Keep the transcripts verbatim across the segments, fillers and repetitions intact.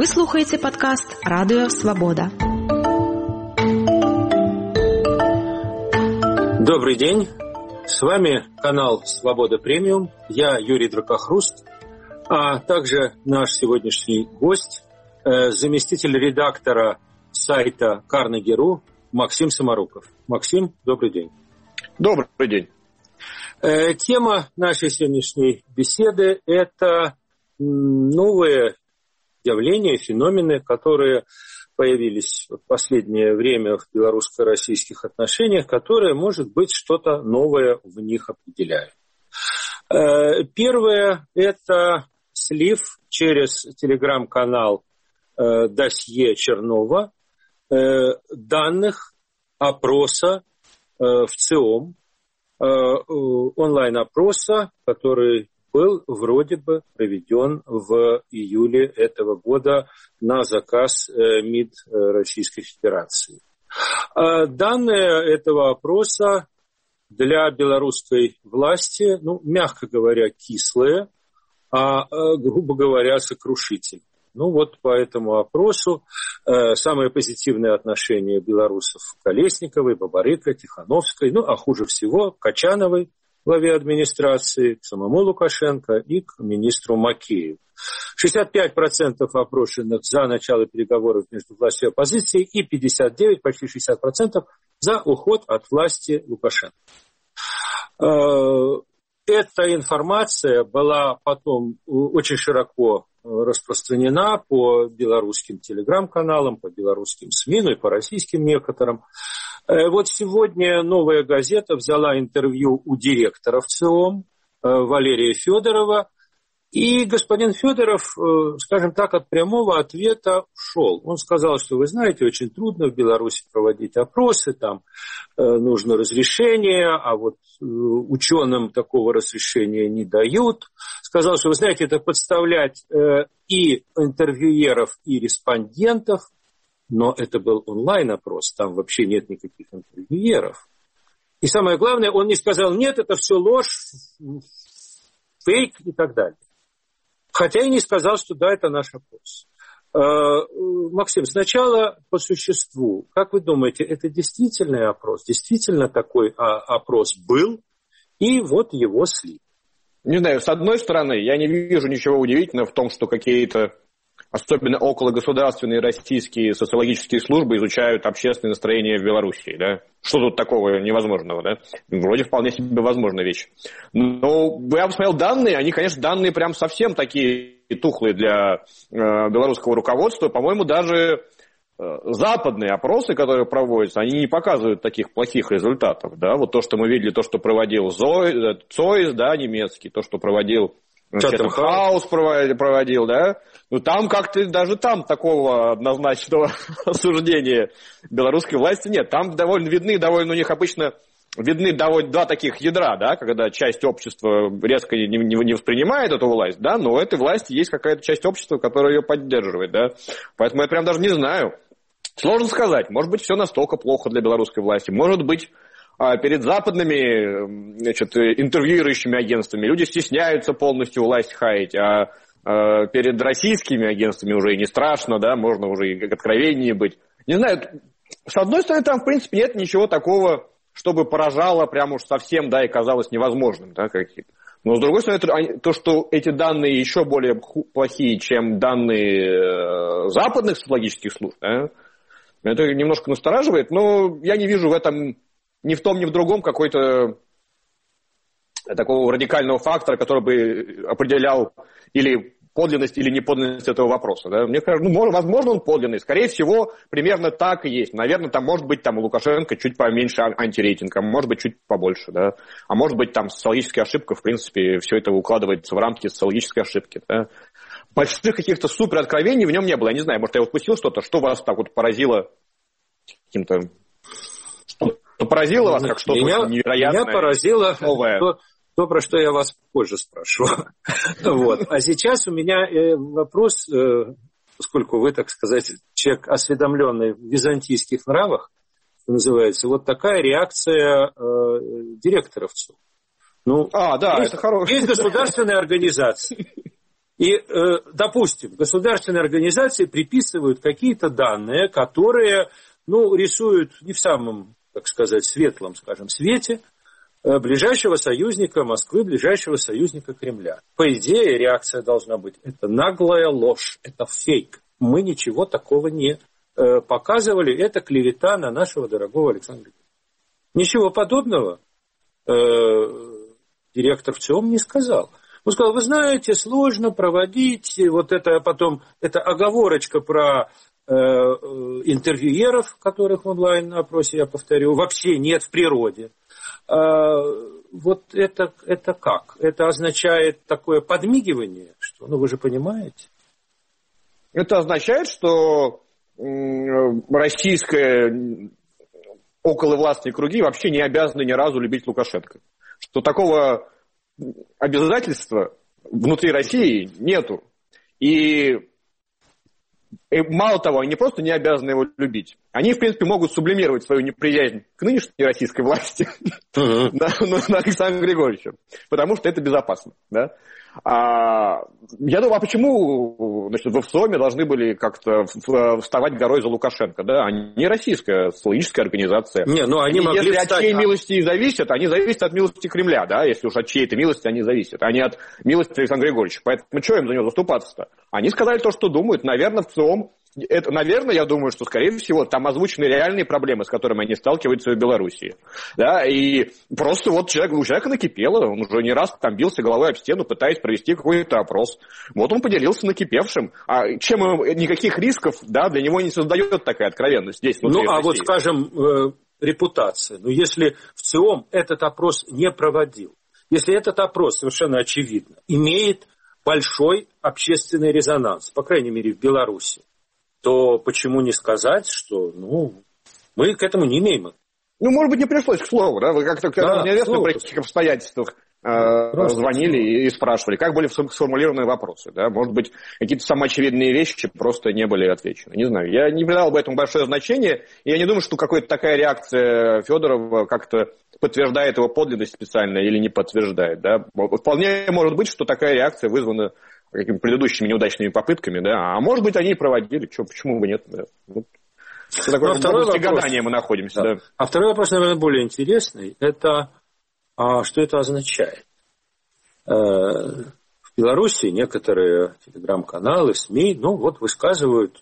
Вы слухаеце падкаст «Радыё Свабода». Добрый день. С вами канал «Свобода Премиум». Я Юрий Дракохруст, а также наш сегодняшний гость, заместитель редактора сайта Carnegie точка ру Максим Самаруков. Максим, добрый день. Добрый день. Тема нашей сегодняшней беседы – это новые явления, феномены, которые появились в последнее время в белорусско-российских отношениях, которые, может быть, что-то новое в них определяют. Первое – это слив через телеграм-канал «Досье Чернова» данных опроса в ЦИОМ, онлайн-опроса, который был вроде бы проведен в июле этого года на заказ МИД Российской Федерации. Данные этого опроса для белорусской власти, ну, мягко говоря, кислые, а, грубо говоря, сокрушительные. Ну вот по этому опросу э, самое позитивное отношение белорусов к Колесниковой, Бабарыко, Тихановской, ну а хуже всего к Качановой, главе администрации, к самому Лукашенко и к министру Макееву. шестьдесят пять процентов опрошенных за начало переговоров между властью и оппозицией и пятьдесят девять, почти шестьдесят процентов за уход от власти Лукашенко. Э, эта информация была потом очень широко распространена по белорусским телеграм-каналам, по белорусским СМИ, ну и по российским некоторым. Вот сегодня «Новая газета» взяла интервью у директора ЦИОМ Валерия Федорова, и господин Федоров, скажем так, от прямого ответа ушел. Он сказал, что, вы знаете, очень трудно в Беларуси проводить опросы, там нужно разрешение, а вот ученым такого разрешения не дают. Сказал, что, вы знаете, это подставлять и интервьюеров, и респондентов, но это был онлайн-опрос, там вообще нет никаких интервьюеров. И самое главное, он не сказал, нет, это все ложь, фейк и так далее. Хотя и не сказал, что да, это наш опрос. Максим, сначала по существу. Как вы думаете, это действительный опрос? Действительно такой опрос был? И вот его слив. Не знаю, с одной стороны, я не вижу ничего удивительного в том, что какие-то, особенно окологосударственные российские социологические службы изучают общественное настроение в Белоруссии, да? Что тут такого невозможного, да? Вроде вполне себе возможная вещь. Но я посмотрел данные, они, конечно, данные прям совсем такие тухлые для э, белорусского руководства. По-моему, даже э, западные опросы, которые проводятся, они не показывают таких плохих результатов, да? Вот то, что мы видели, то, что проводил ЦОИС, да, немецкий, то, что проводил Chatham House проводил, проводил, да? Ну, там как-то, даже там такого однозначного осуждения белорусской власти нет. Там довольно видны, довольно у них обычно видны довольно два таких ядра, да, когда часть общества резко не, не, не воспринимает эту власть, да, но у этой власти есть какая-то часть общества, которая ее поддерживает, да. Поэтому я прям даже не знаю. Сложно сказать. Может быть, все настолько плохо для белорусской власти. Может быть, перед западными, значит, интервьюирующими агентствами люди стесняются полностью власть хаять, а перед российскими агентствами уже и не страшно, да, можно уже и откровеннее быть. Не знаю, с одной стороны, там, в принципе, нет ничего такого, чтобы поражало прям уж совсем, да, и казалось невозможным, да, какие-то. Но, с другой стороны, то, что эти данные еще более плохие, чем данные западных социологических служб, да, это немножко настораживает, но я не вижу в этом ни в том, ни в другом какой-то такого радикального фактора, который бы определял или подлинность, или неподлинность этого вопроса. Да? Мне кажется, ну, возможно, он подлинный. Скорее всего, примерно так и есть. Наверное, там может быть там у Лукашенко чуть поменьше антирейтинг, а может быть чуть побольше. Да? А может быть там социологическая ошибка, в принципе, все это укладывается в рамки социологической ошибки. Да? Больших каких-то супер откровений в нем не было. Я не знаю, может, я упустил что-то, что вас так вот поразило каким-то... Что поразило вас, как что-то меня, невероятное? Меня поразило новое. То, то, про что я вас позже спрошу. Вот. А сейчас у меня вопрос, поскольку вы, так сказать, человек, осведомленный в византийских нравах, что называется, вот такая реакция директоров ЦИОМ. Ну, а, да, есть, это хорошо. Есть государственные организации. И, допустим, государственные организации приписывают какие-то данные, которые, ну, рисуют не в самом, так сказать, светлом, скажем, свете ближайшего союзника Москвы, ближайшего союзника Кремля. По идее, реакция должна быть: это наглая ложь, это фейк. Мы ничего такого не показывали, это клевета на нашего дорогого Александра Григорьевича. Ничего подобного директор ВЦИОМ не сказал. Он сказал: вы знаете, сложно проводить, вот это потом, это оговорочка про э, интервьюеров, которых в онлайн-опросе, я повторю, вообще нет в природе. А, вот это, это как? Это означает такое подмигивание, что, ну вы же понимаете? Это означает, что российские околовластные круги вообще не обязаны ни разу любить Лукашенко. Что такого обязательства внутри России нету. И, и мало того, они просто не обязаны его любить. Они, в принципе, могут сублимировать свою неприязнь к нынешней российской власти uh-huh. на, на Александра Григорьевича, потому что это безопасно. Да? А, я думаю, а почему, значит, в ВЦИОМе должны были как-то вставать горой за Лукашенко? Да? Они не российская социологическая организация. Не, ну они и могли если встать... от чьей милости зависят, они зависят от милости Кремля, да? Если уж от чьей-то милости они зависят, а не от милости Александра Григорьевича. Поэтому что им за него заступаться-то? Они сказали то, что думают. Наверное, ВЦИОМ... Это, наверное, я думаю, что, скорее всего, там озвучены реальные проблемы, с которыми они сталкиваются в Белоруссии. Да, и просто вот человек, у человека накипело, он уже не раз там бился головой об стену, пытаясь провести какой-то опрос. Вот он поделился накипевшим. А чем никаких рисков, да, для него не создает такая откровенность здесь. Ну, а вот, скажем, э, репутация. Ну, если ВЦИОМ этот опрос не проводил, если этот опрос, совершенно очевидно, имеет большой общественный резонанс, по крайней мере, в Беларуси, то почему не сказать, что, ну, мы к этому не имеем? Ну, может быть, не пришлось к слову, да? Вы как-то да, неизвестно при каких обстоятельствах э, звонили и, и спрашивали, как были сформулированы вопросы, да? Может быть, какие-то самоочевидные вещи просто не были отвечены. Не знаю. Я не придал бы этому большое значение, и я не думаю, что какая-то такая реакция Федорова как-то подтверждает его подлинность специально или не подтверждает, да? Вполне может быть, что такая реакция вызвана какими-то предыдущими неудачными попытками, да, а может быть, они и проводили, что, почему бы нет, да. Вот. Что такое, в области гадания мы находимся, да. да. А второй вопрос, наверное, более интересный, это, а, что это означает? Э, в Беларуси некоторые телеграм-каналы, СМИ, ну, вот высказывают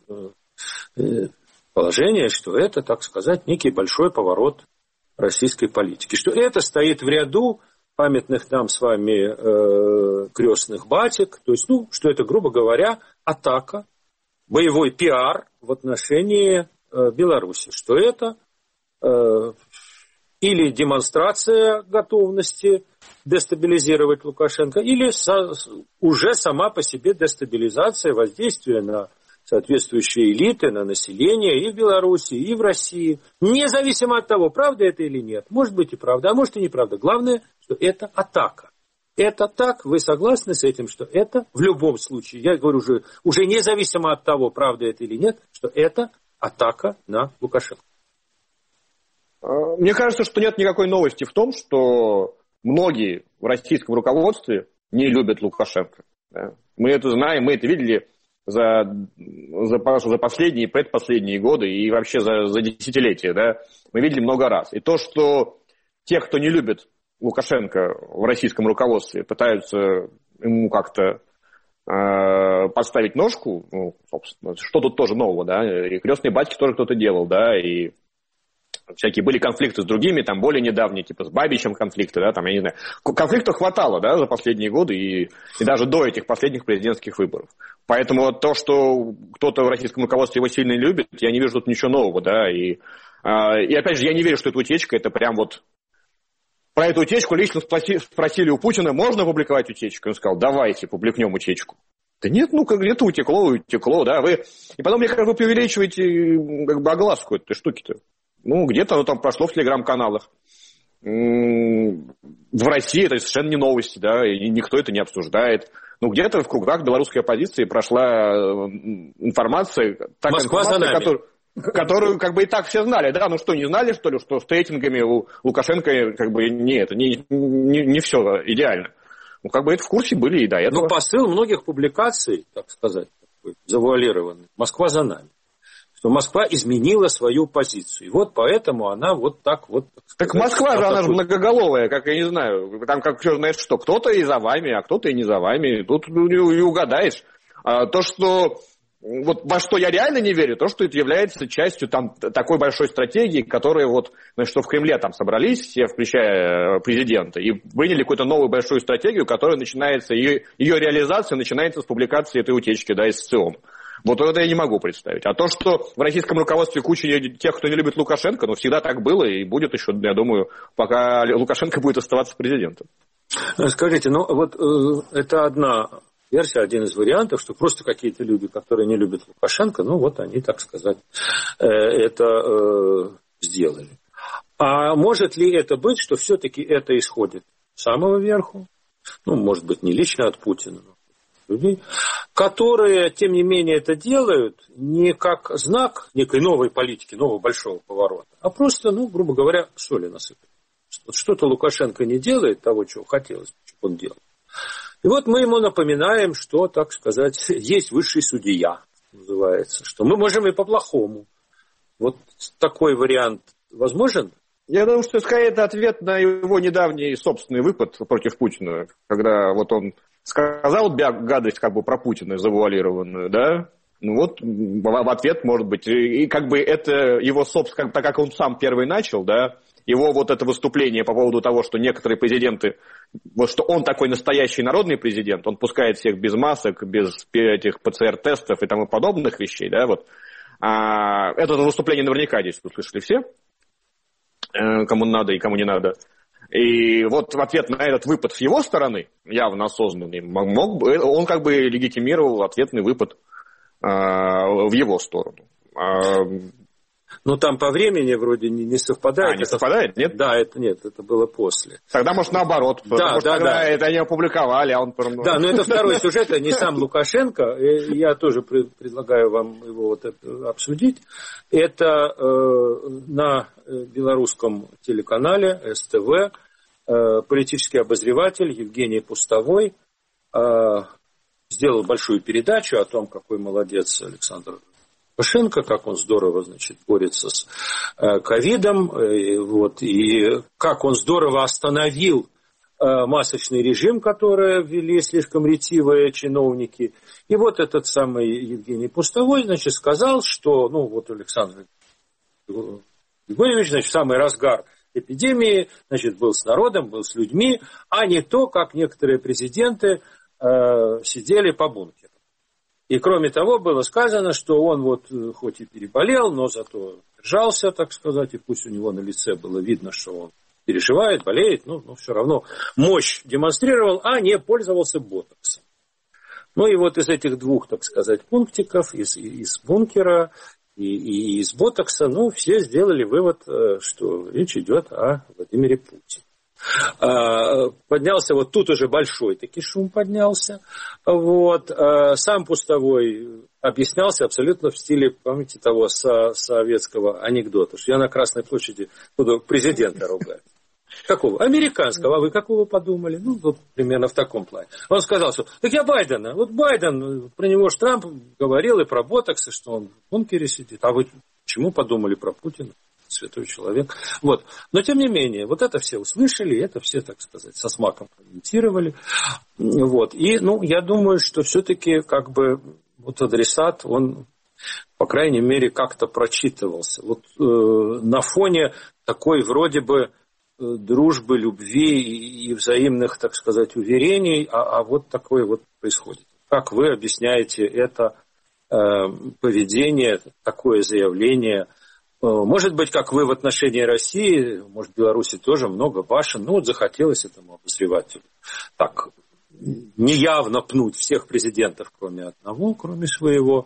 э, положение, что это, так сказать, некий большой поворот российской политики, что это стоит в ряду памятных нам с вами э, крестных батек, то есть, ну, что это, грубо говоря, атака, боевой пиар в отношении э, Беларуси, что это э, или демонстрация готовности дестабилизировать Лукашенко, или со, уже сама по себе дестабилизация, воздействия на соответствующие элиты, на население и в Беларуси, и в России. Независимо от того, правда это или нет. Может быть и правда, а может и неправда. Главное, что это атака. Это так, вы согласны с этим, что это в любом случае, я говорю уже, уже независимо от того, правда это или нет, что это атака на Лукашенко. Мне кажется, что нет никакой новости в том, что многие в российском руководстве не любят Лукашенко. Мы это знаем, мы это видели За, за, за последние, предпоследние годы и вообще за, за десятилетия, да, мы видели много раз. И то, что те, кто не любит Лукашенко в российском руководстве, пытаются ему как-то э, подставить ножку, ну, собственно, что тут тоже нового, да, и крестные батьки тоже кто-то делал, да, и всякие были конфликты с другими, там более недавние, типа с Бабичем конфликты, да, там, я не знаю. Конфликтов хватало, да, за последние годы и, и даже до этих последних президентских выборов. Поэтому то, что кто-то в российском руководстве его сильно любит, я не вижу тут ничего нового, да, и, и опять же, я не верю, что эта утечка, это прям вот... Про эту утечку лично спросили у Путина, можно публиковать утечку? Он сказал, давайте, публикнем утечку. Да нет, ну, как где-то утекло, утекло, да, вы... И потом, мне кажется, вы преувеличиваете как бы огласку этой штуки-то. Ну, где-то оно там прошло в телеграм-каналах. В России это совершенно не новости, да, и никто это не обсуждает. Ну, где-то в кругах белорусской оппозиции прошла информация, так, информация, которую, которую как бы и так все знали, да, ну что, не знали, что ли, что с рейтингами у Лукашенко как бы не, это, не, не, не все идеально. Ну, как бы это в курсе были и до этого. Ну, посыл многих публикаций, так сказать, такой, завуалированный. Москва за нами. Что Москва изменила свою позицию. И вот поэтому она вот так вот... Так, так Москва же, она же многоголовая, как я не знаю. Там как черт знает что. Кто-то и за вами, а кто-то и не за вами. Тут не угадаешь. А то, что... Вот во что я реально не верю, то, что это является частью там такой большой стратегии, которые вот, значит, что в Кремле там собрались, все, включая президента, и приняли какую-то новую большую стратегию, которая начинается, ее, ее реализация начинается с публикации этой утечки, да, из ЦИОМ. Вот это я не могу представить. А то, что в российском руководстве куча тех, кто не любит Лукашенко, ну, всегда так было и будет еще, я думаю, пока Лукашенко будет оставаться президентом. Скажите, ну, вот э, это одна... версия, один из вариантов, что просто какие-то люди, которые не любят Лукашенко, ну вот они, так сказать, это сделали. А может ли это быть, что все-таки это исходит с самого верху, ну, может быть, не лично от Путина, но от людей, которые, тем не менее, это делают не как знак некой новой политики, нового большого поворота, а просто, ну, грубо говоря, соли насыпать. Что-то Лукашенко не делает того, чего хотелось, чтобы он делал. И вот мы ему напоминаем, что, так сказать, есть высший судья, называется, что мы можем и по-плохому. Вот такой вариант возможен? Я думаю, что скорее это ответ на его недавний собственный выпад против Путина, когда вот он сказал гадость как бы про Путина завуалированную, да? Ну вот в ответ, может быть, и как бы это его собственно, так как он сам первый начал, да, его вот это выступление по поводу того, что некоторые президенты, вот что он такой настоящий народный президент, он пускает всех без масок, без этих ПЦР-тестов и тому подобных вещей, да, вот. А, это выступление наверняка здесь услышали все, кому надо и кому не надо. И вот в ответ на этот выпад с его стороны, явно осознанный, мог, он как бы легитимировал ответный выпад а, в его сторону. А, Ну, там по времени вроде не, не совпадает. А, не совпадает, нет? Да, это нет, это было после. Тогда, может, наоборот. Да, может, да, тогда да. это они опубликовали, а он... Да, но это второй сюжет, а не сам Лукашенко. Я тоже предлагаю вам его вот это обсудить. Это э, на белорусском телеканале эс тэ вэ э, политический обозреватель Евгений Пустовой э, сделал большую передачу о том, какой молодец Александр Лукашенко, как он здорово, значит, борется с ковидом, э, вот, и как он здорово остановил э, масочный режим, который ввели слишком ретивые чиновники. И вот этот самый Евгений Пустовой, значит, сказал, что, ну, вот Александр Григорьевич, значит, в самый разгар эпидемии, значит, был с народом, был с людьми, а не то, как некоторые президенты э, сидели по бункеру. И кроме того, было сказано, что он вот хоть и переболел, но зато держался, так сказать, и пусть у него на лице было видно, что он переживает, болеет, но, но все равно мощь демонстрировал, а не пользовался ботоксом. Ну и вот из этих двух, так сказать, пунктиков, из, из бункера и, и из ботокса, ну, все сделали вывод, что речь идет о Владимире Путине. Поднялся вот тут уже большой таки шум поднялся. Вот. Сам Пустовой объяснялся абсолютно в стиле, помните, того со- советского анекдота, что я на Красной площади буду президента ругать. Какого? Американского. А вы какого подумали? Ну, вот примерно в таком плане. Он сказал, что так я Байдена. Вот Байден, про него же Трамп говорил и про ботоксы, что он в бункере сидит. А вы почему подумали про Путина? Святой человек. Вот. Но, тем не менее, вот это все услышали, это все, так сказать, со смаком комментировали. Вот. И, ну, я думаю, что все-таки, как бы, вот адресат, он, по крайней мере, как-то прочитывался. Вот э, на фоне такой, вроде бы, дружбы, любви и, и взаимных, так сказать, уверений, а, а вот такое вот происходит. Как вы объясняете это э, поведение, такое заявление? Может быть, как вы в отношении России, может, в Беларуси тоже много башен, ну вот захотелось этому обозревателю так неявно пнуть всех президентов, кроме одного, кроме своего,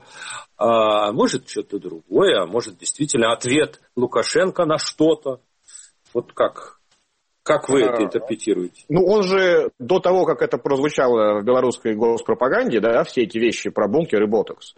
а может, что-то другое, а может, действительно, ответ Лукашенко на что-то. Вот как, как вы это интерпретируете? Ну, он же до того, как это прозвучало в белорусской госпропаганде, да, все эти вещи про бункер и ботокс,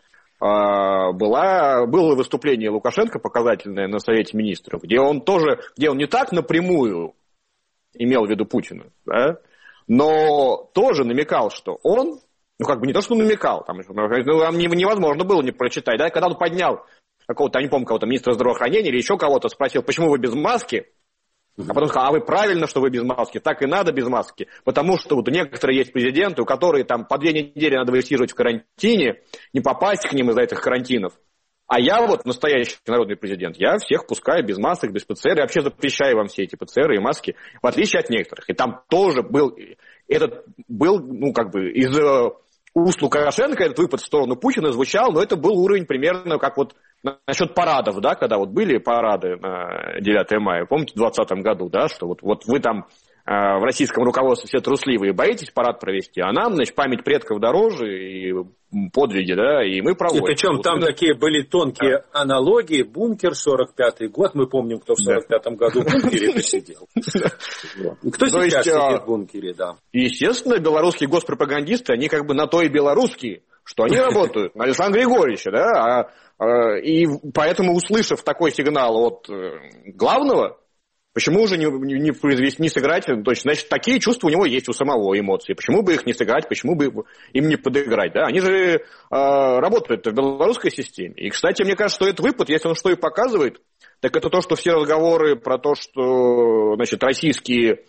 Была, было выступление Лукашенко показательное на Совете Министров, где он тоже, где он не так напрямую имел в виду Путина, да, но тоже намекал, что он, ну как бы не то, что намекал, там, ну, невозможно было не прочитать, да, когда он поднял какого-то, я не помню, кого-то министра здравоохранения или еще кого-то, спросил, почему вы без маски, а потом сказал, а вы правильно, что вы без маски, так и надо без маски, потому что вот некоторые есть президенты, у которых там по две недели надо высиживать в карантине, не попасть к ним из-за этих карантинов. А я вот настоящий народный президент, я всех пускаю без масок, без ПЦР, и вообще запрещаю вам все эти ПЦР и маски, в отличие от некоторых. И там тоже был, этот был, ну, как бы, из уст Лукашенко этот выпад в сторону Путина звучал, но это был уровень примерно как вот насчет парадов, да, когда вот были парады на девятое мая, помните, в двадцатом году, да, что вот, вот вы там в российском руководстве все трусливые, боитесь парад провести, а нам, значит, память предков дороже, и подвиги, да, и мы проводим. И причем вот там это... такие были тонкие да. аналогии, бункер, сорок пятый год, мы помним, кто в сорок пятом да. году в бункере посидел. Кто сейчас сидит в бункере, да. Естественно, белорусские госпропагандисты, они как бы на то и белорусские, что они работают на Александра Григорьевича, да, и поэтому, услышав такой сигнал от главного, почему же не, не, произвести, не сыграть? То есть, значит, такие чувства у него есть у самого, эмоции. Почему бы их не сыграть, почему бы им не подыграть? Да? Они же э, работают в белорусской системе. И, кстати, мне кажется, что этот выпад, если он что и показывает, так это то, что все разговоры про то, что, значит, российские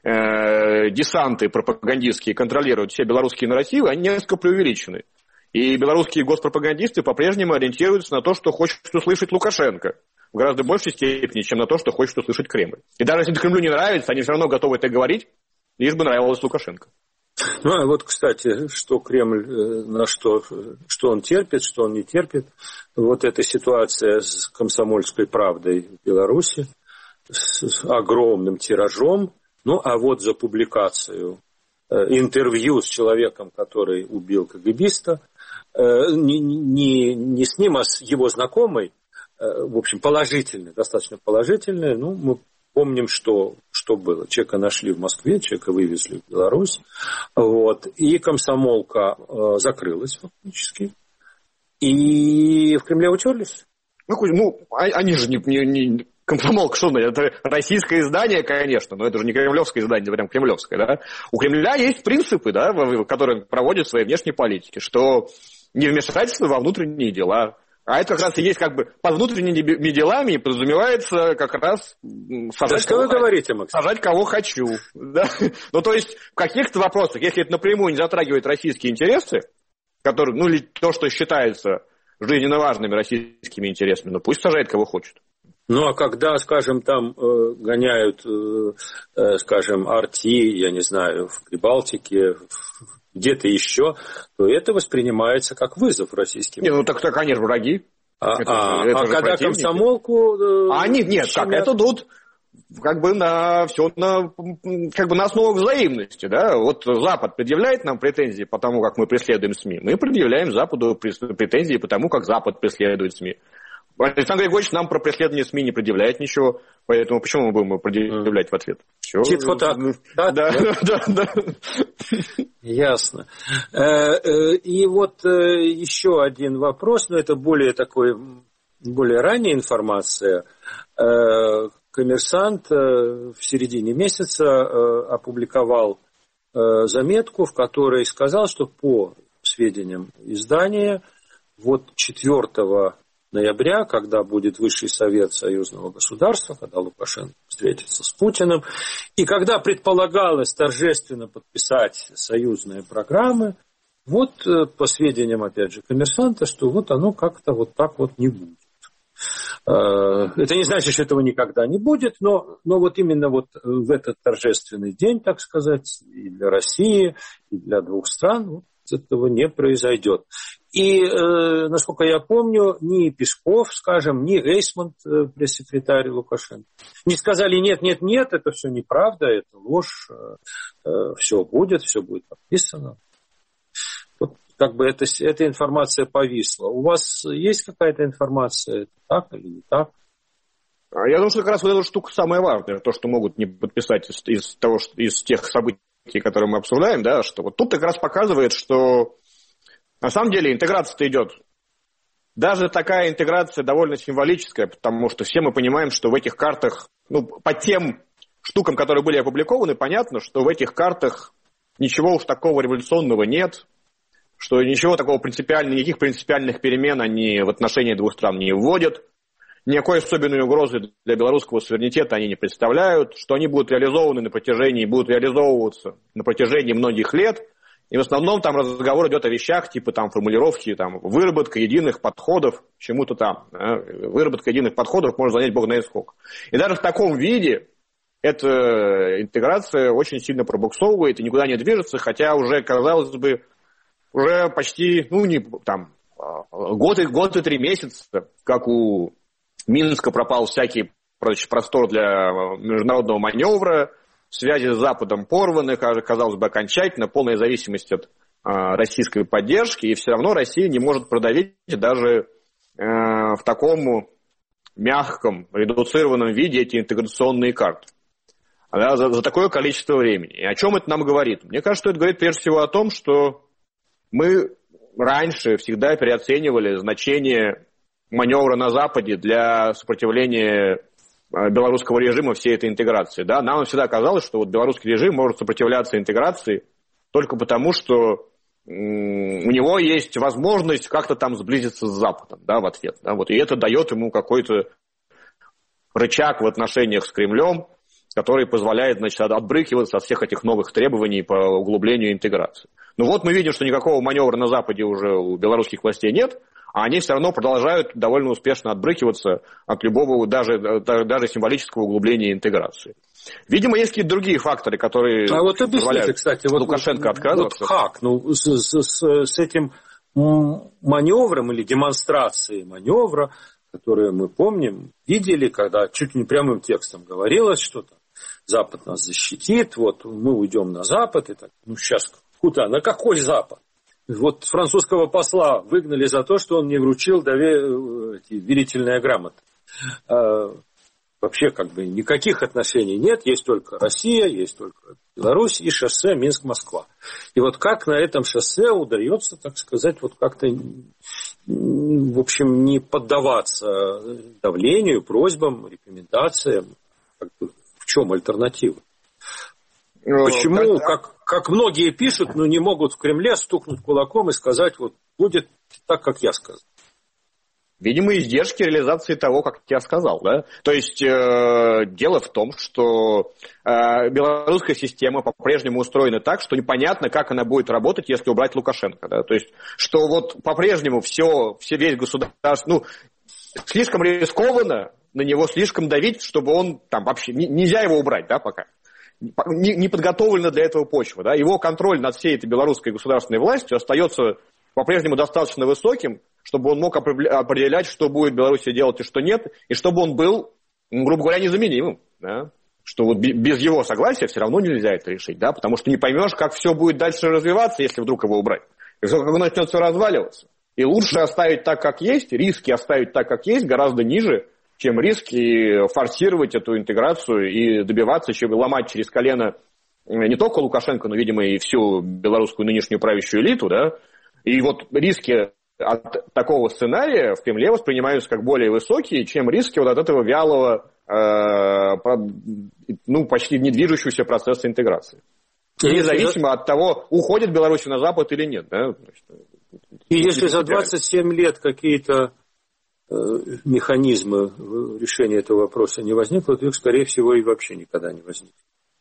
э, десанты пропагандистские контролируют все белорусские нарративы, они несколько преувеличены. И белорусские госпропагандисты по-прежнему ориентируются на то, что хочет услышать Лукашенко. В гораздо большей степени, чем на то, что хочет услышать Кремль. И даже если Кремлю не нравится, они все равно готовы это говорить, лишь бы нравилось Лукашенко. Ну, а вот, кстати, что Кремль, на что, что он терпит, что он не терпит. Вот эта ситуация с «Комсомольской правдой» в Беларуси, с, с огромным тиражом. Ну, а вот за публикацию интервью с человеком, который убил КГБиста, не, не, не с ним, а с его знакомой, в общем, положительное, достаточно положительное. Ну, мы помним, что, что было. Человека нашли в Москве, человека вывезли в Беларусь. Вот, и комсомолка э, закрылась фактически. И в Кремле утерлись. Ну, ну они же не... не, не... Комсомолка, что значит? Это российское издание, конечно, но это же не кремлевское издание, это прям кремлевское, да? У Кремля есть принципы, да, которые проводят в своей внешней политике, что не вмешательство во внутренние дела. А это как раз и есть как бы под внутренними делами подразумевается как раз сажать, да, что кого, вы говорите, Максим? Сажать кого хочу. Да? Ну, то есть в каких-то вопросах, если это напрямую не затрагивает российские интересы, которые, ну, или то, что считается жизненно важными российскими интересами, ну, пусть сажает кого хочет. Ну, а когда, скажем, там э, гоняют, э, э, скажем, Арти, я не знаю, в Прибалтике, где-то еще, то это воспринимается как вызов российским. Не, ну так, так они же враги. А, это, а, это а когда противники. Комсомолку... Э, а они, нет, как, это тут как бы на все на, как бы на основах взаимности, да. Вот Запад предъявляет нам претензии по тому, как мы преследуем СМИ. Мы предъявляем Западу претензии по тому, как Запад преследует СМИ. Александр Григорьевич нам про преследование СМИ не предъявляет ничего, поэтому почему мы будем предъявлять в ответ? Все. Типа так. Да, да, да, да. Ясно. И вот еще один вопрос, но это более такой, более ранняя информация. Коммерсант в середине месяца опубликовал заметку, в которой сказал, что по сведениям издания, вот четвёртого ноября, когда будет Высший совет союзного государства, когда Лукашенко встретится с Путиным, и когда предполагалось торжественно подписать союзные программы, вот по сведениям, опять же, коммерсанта, что вот оно как-то вот так вот не будет. Это не значит, что этого никогда не будет, но, но вот именно вот в этот торжественный день, так сказать, и для России, и для двух стран, вот этого не произойдет. И, э, насколько я помню, ни Песков, скажем, ни Рейсман, э, пресс-секретарь Лукашенко, не сказали нет, нет, нет, это все неправда, это ложь, э, э, все будет, все будет подписано. Вот как бы это, эта информация повисла. У вас есть какая-то информация, это так или не так? Я думаю, что как раз вот эта штука самая важная, то, что могут не подписать из, из того, что, из тех событий, которые мы обсуждаем, да, что вот тут как раз показывает, что на самом деле интеграция-то идет. Даже такая интеграция довольно символическая, потому что все мы понимаем, что в этих картах, ну, по тем штукам, которые были опубликованы, понятно, что в этих картах ничего уж такого революционного нет, что ничего такого принципиального, никаких принципиальных перемен они в отношении двух стран не вводят, никакой особенной угрозы для белорусского суверенитета они не представляют, что они будут реализованы на протяжении, будут реализовываться на протяжении многих лет. И в основном там разговор идет о вещах, типа там формулировки, там, выработка единых подходов к чему-то там. Да? Выработка единых подходов может занять бог знает сколько. И даже в таком виде эта интеграция очень сильно пробуксовывает и никуда не движется, хотя уже, казалось бы, уже почти, ну, не там, год и, год и три месяца, как у Минска пропал всякий простор для международного маневра, связи с Западом порваны, казалось бы, окончательно, полная зависимость от а, российской поддержки, и все равно Россия не может продавить даже а, в таком мягком, редуцированном виде эти интеграционные карты. Да, за, за такое количество времени. И о чем это нам говорит? Мне кажется, что это говорит прежде всего о том, что мы раньше всегда переоценивали значение маневра на Западе для сопротивления белорусского режима всей этой интеграции. Да? Нам всегда казалось, что вот белорусский режим может сопротивляться интеграции только потому, что м- у него есть возможность как-то там сблизиться с Западом, да, в ответ. Да? Вот, и это дает ему какой-то рычаг в отношениях с Кремлем, который позволяет, значит, отбрыкиваться от всех этих новых требований по углублению интеграции. Ну вот мы видим, что никакого маневра на Западе уже у белорусских властей нет, а они все равно продолжают довольно успешно отбрыкиваться от любого, даже, даже символического углубления интеграции. Видимо, есть какие-то другие факторы, которые а вот позволяют кстати, вот, Лукашенко вот, отказываться. Вот как? Ну, с, с, с этим маневром или демонстрацией маневра, которые мы помним, видели, когда чуть не прямым текстом говорилось что-то, Запад нас защитит, вот мы уйдем на Запад, и так, ну сейчас куда, на какой Запад? Вот французского посла выгнали за то, что он не вручил дове... эти верительные грамоты. А, вообще как бы никаких отношений нет, есть только Россия, есть только Беларусь и шоссе Минск-Москва. И вот как на этом шоссе удается, так сказать, вот как-то, в общем, не поддаваться давлению, просьбам, рекомендациям, как бы, в чем альтернатива? Почему, как, как многие пишут, но не могут в Кремле стукнуть кулаком и сказать, вот будет так, как я сказал? Видимо, издержки реализации того, как я сказал, да? То есть э, дело в том, что э, белорусская система по-прежнему устроена так, что непонятно, как она будет работать, если убрать Лукашенко, да? То есть, что вот по-прежнему все, все весь государство, ну, слишком рискованно на него слишком давить, чтобы он там вообще, не, нельзя его убрать, да, пока. Не, не подготовлена для этого почва, да? Его контроль над всей этой белорусской государственной властью остается по-прежнему достаточно высоким, чтобы он мог определять, что будет Беларусь делать и что нет, и чтобы он был, ну, грубо говоря, незаменимым. Да? Что вот без его согласия все равно нельзя это решить, да? Потому что не поймешь, как все будет дальше развиваться, если вдруг его убрать. И как он начнет все разваливаться. И лучше оставить так, как есть, риски оставить так, как есть, гораздо ниже, чем риски форсировать эту интеграцию и добиваться, чем ломать через колено не только Лукашенко, но, видимо, и всю белорусскую нынешнюю правящую элиту, да? И вот риски от такого сценария в Кремле воспринимаются как более высокие, чем риски вот от этого вялого, э, ну, почти не движущегося процесса интеграции. И независимо от того, уходит Беларусь на Запад или нет. Да? И если за двадцать семь лет какие-то э, механизмы решения этого вопроса не возникло, то их, скорее всего, и вообще никогда не возникнет.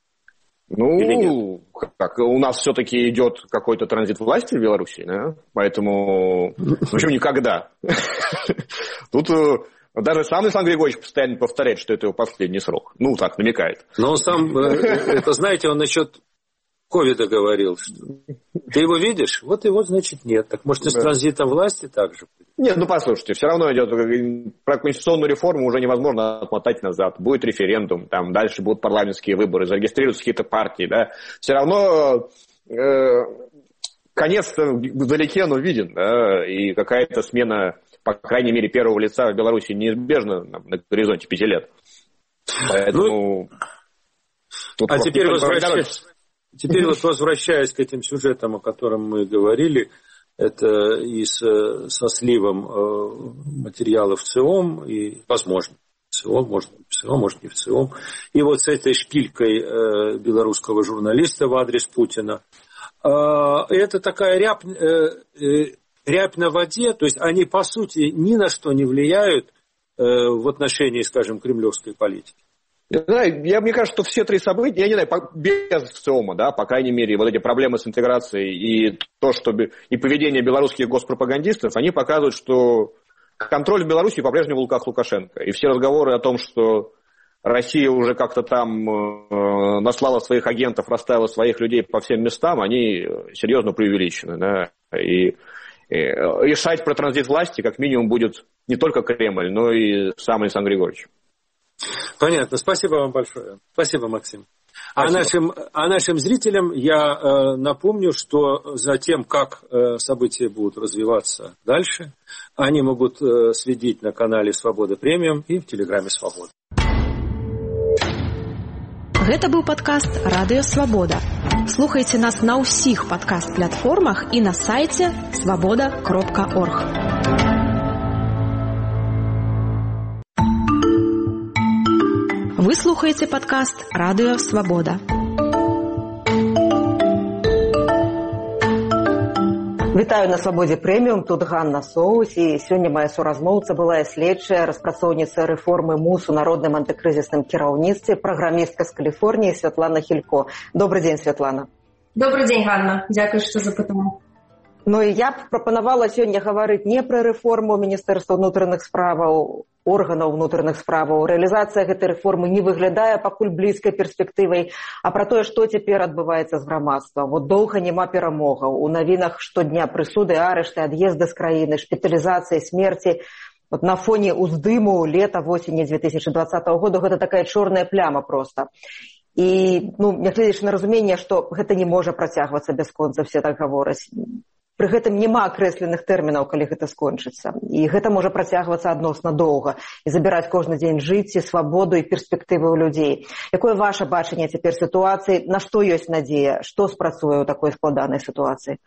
Ну, как, у нас все-таки идет какой-то транзит власти в Беларуси, да? Поэтому, в общем, никогда. Тут даже сам Александр Григорьевич постоянно повторяет, что это его последний срок. Ну, так, намекает. Но он сам, это знаете, он насчет ковида говорил, что ты его видишь? Вот его, значит, нет. Так может, и с транзитом власти так же? Нет, ну послушайте, все равно идет про конституционную реформу уже невозможно отмотать назад. Будет референдум, там дальше будут парламентские выборы, зарегистрируются какие-то партии, да. Все равно э, конец вдалеке, но виден, да, и какая-то смена, по крайней мере, первого лица в Беларуси неизбежна на, на горизонте пяти лет. Поэтому... Ну, а теперь возвращаясь, теперь вот возвращаясь к этим сюжетам, о которых мы говорили, это и с, со сливом э, материалов ЦИОМ, и, возможно, ВЦИОМ, может, в ВЦИОМ, может, не в ВЦИОМ. И вот с этой шпилькой э, белорусского журналиста в адрес Путина. Э, это такая рябь, э, э, рябь на воде, то есть они, по сути, ни на что не влияют э, в отношении, скажем, кремлевской политики. Не знаю, я, мне кажется, что все три события, я не знаю, без ВЦИОМа, да, по крайней мере, вот эти проблемы с интеграцией и то, что и поведение белорусских госпропагандистов, они показывают, что контроль в Беларуси по-прежнему в руках Лукашенко. И все разговоры о том, что Россия уже как-то там э, наслала своих агентов, расставила своих людей по всем местам, они серьезно преувеличены, да, и, и решать про транзит власти как минимум будет не только Кремль, но и сам Александр Григорьевич. Понятно. Спасибо вам большое. Спасибо, Максим. А нашим, а нашим зрителям я э, напомню, что за тем, как э, события будут развиваться дальше, они могут э, следить на канале «Свобода Премиум» и в Телеграме «Свобода». Гэта быў падкаст «Радыё Свабода». Слухайце нас на ўсіх падкаст-платформах і на сайце свабода кропка орг. Вы слухаеце падкаст «Радыё Свабода». Вітаю на Свабодзе Прэміум, тут Ганна Соус, і сёння моя суразмоўца была следчая распрацоўніца рэформы МУС у народным антыкрызісным кіраўніцтве, праграмістка з Каліфорніі Святлана Хілько. Добрый дзень, Святлана. Добрый дзень, Ганна. Дзякуй, што запытала. Ну і я б прапанавала сёння гаварыць не пра рэформу Міністэрства ўнутраных справаў, органаў ўнутраных справаў. Рэалізацыя гэтай рэформы не выглядае пакуль блізкай перспектывай, а пра тое, што цяпер адбываецца з грамадствам. Вот доўга няма перамогаў. У навінах штодня прысуды, арышты, ад'езды з краіны, шпіталізацыі, смерці. Вот на фоне уздыму лета восені две тысячи двадцатого года гэта такая чорная пляма проста. І, ну, нягледзячы на разуменне, што гэта не можа працягвацца бясконца, все так гавораць. Пры гэтым няма акрэсленых тэрмінаў, калі гэта скончыцца. І гэта можа працягвацца адносна доўга і забіраць кожны дзень жыцці, свабоду і перспектывы ў людзей. Якое ваше бачанне цяпер сітуацыі? На што ёсць надзея? Што спрацуе ў такой складанай сітуацыі?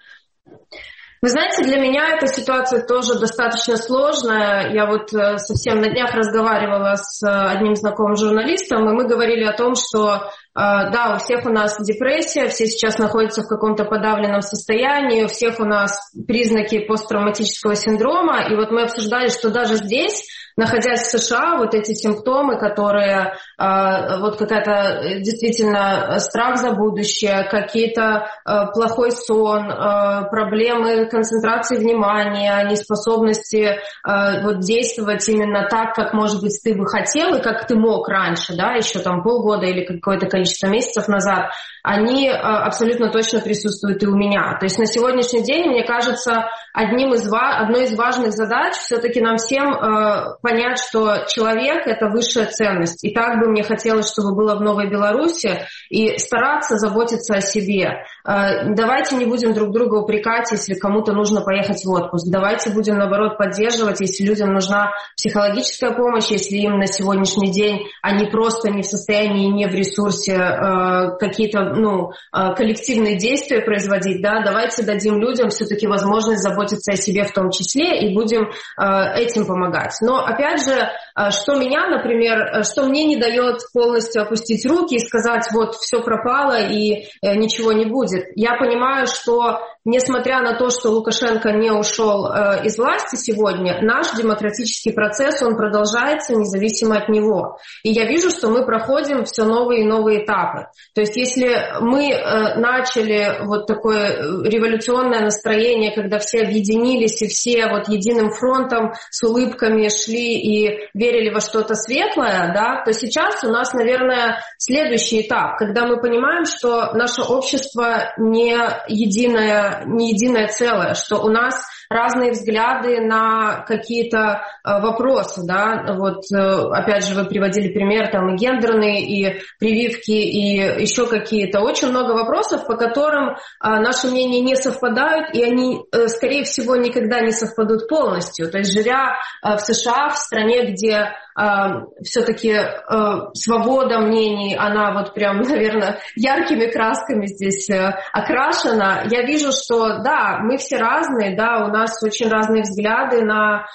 Вы знаете, для меня эта ситуация тоже достаточно сложная. Я вот совсем на днях разговаривала с одним знакомым журналистом, и мы говорили о том, что да, у всех у нас депрессия, все сейчас находятся в каком-то подавленном состоянии, у всех у нас признаки посттравматического синдрома, и вот мы обсуждали, что даже здесь, находясь в США, вот эти симптомы, которые э, вот какая-то действительно страх за будущее, какие-то э, плохой сон, э, проблемы концентрации внимания, неспособности э, вот действовать именно так, как, может быть, ты бы хотел и как ты мог раньше, да, еще там полгода или какое-то количество месяцев назад, они э, абсолютно точно присутствуют и у меня. То есть на сегодняшний день, мне кажется, одним из, одной из важных задач все-таки нам всем э, понять, что человек — это высшая ценность. И так бы мне хотелось, чтобы было в Новой Беларуси, и стараться заботиться о себе. Э, давайте не будем друг друга упрекать, если кому-то нужно поехать в отпуск. Давайте будем, наоборот, поддерживать, если людям нужна психологическая помощь, если им на сегодняшний день они просто не в состоянии, не в ресурсе э, какие-то ну, э, коллективные действия производить. Да? Давайте дадим людям все-таки возможность заботиться о себе в том числе и будем э, этим помогать. Но, опять же, что меня, например, что мне не дает полностью опустить руки и сказать, вот, все пропало и ничего не будет. Я понимаю, что, несмотря на то, что Лукашенко не ушел э, из власти сегодня, наш демократический процесс, он продолжается независимо от него. И я вижу, что мы проходим все новые и новые этапы. То есть если мы э, начали вот такое революционное настроение, когда все объединились и все вот единым фронтом с улыбками шли и верили во что-то светлое, да, то сейчас у нас, наверное, следующий этап, когда мы понимаем, что наше общество не единое, не единое целое, что у нас разные взгляды на какие-то э, вопросы, да, вот э, опять же вы приводили пример, там и гендерные, и прививки, и еще какие-то, очень много вопросов, по которым э, наши мнения не совпадают, и они, э, скорее всего, никогда не совпадут полностью, то есть живя э, в США, в стране, где все-таки свобода мнений, она вот прям, наверное, яркими красками здесь окрашена. Я вижу, что да, мы все разные, да, у нас очень разные взгляды на,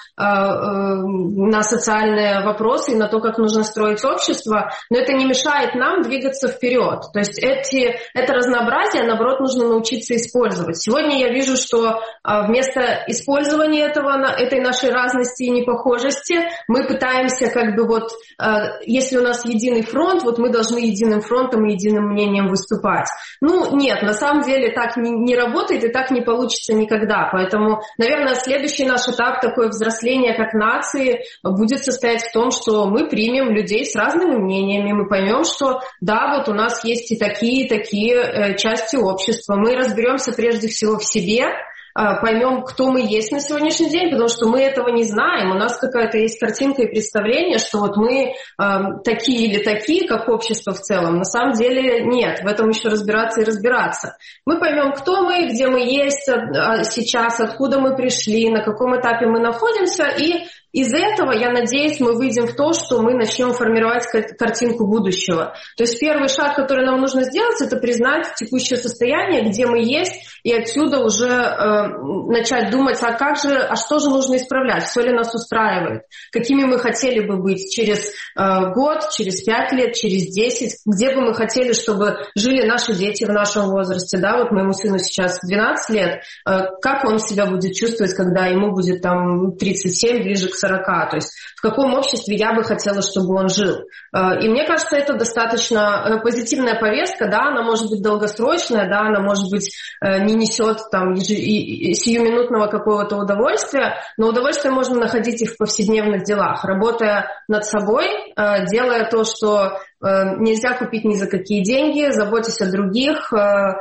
на социальные вопросы и на то, как нужно строить общество, но это не мешает нам двигаться вперед. То есть эти, это разнообразие, наоборот, нужно научиться использовать. Сегодня я вижу, что вместо использования этого, этой нашей разности и непохожести мы пытаемся как бы вот, если у нас единый фронт, вот мы должны единым фронтом и единым мнением выступать. Ну, нет, на самом деле так не, не работает и так не получится никогда. Поэтому, наверное, следующий наш этап, такое взросление как нации, будет состоять в том, что мы примем людей с разными мнениями, мы поймем, что да, вот у нас есть и такие, и такие э, части общества. Мы разберемся прежде всего в себе, поймем, кто мы есть на сегодняшний день, потому что мы этого не знаем. У нас какая-то есть картинка и представление, что вот мы э, такие или такие, как общество в целом. На самом деле нет, в этом еще разбираться и разбираться. Мы поймем, кто мы, где мы есть сейчас, откуда мы пришли, на каком этапе мы находимся, и из этого, я надеюсь, мы выйдем в то, что мы начнем формировать картинку будущего. То есть первый шаг, который нам нужно сделать, это признать текущее состояние, где мы есть, и отсюда уже э, начать думать, а как же, а что же нужно исправлять, все ли нас устраивает, какими мы хотели бы быть через э, год, через пять лет, через десять, где бы мы хотели, чтобы жили наши дети в нашем возрасте, да, вот моему сыну сейчас двенадцать лет, э, как он себя будет чувствовать, когда ему будет там тридцать семь, ближе к сорока, то есть в каком обществе я бы хотела, чтобы он жил. И мне кажется, это достаточно позитивная повестка, да, она может быть долгосрочная, да, она может быть не несет там сиюминутного какого-то удовольствия, но удовольствие можно находить и в повседневных делах, работая над собой, делая то, что нельзя купить ни за какие деньги, заботясь о других,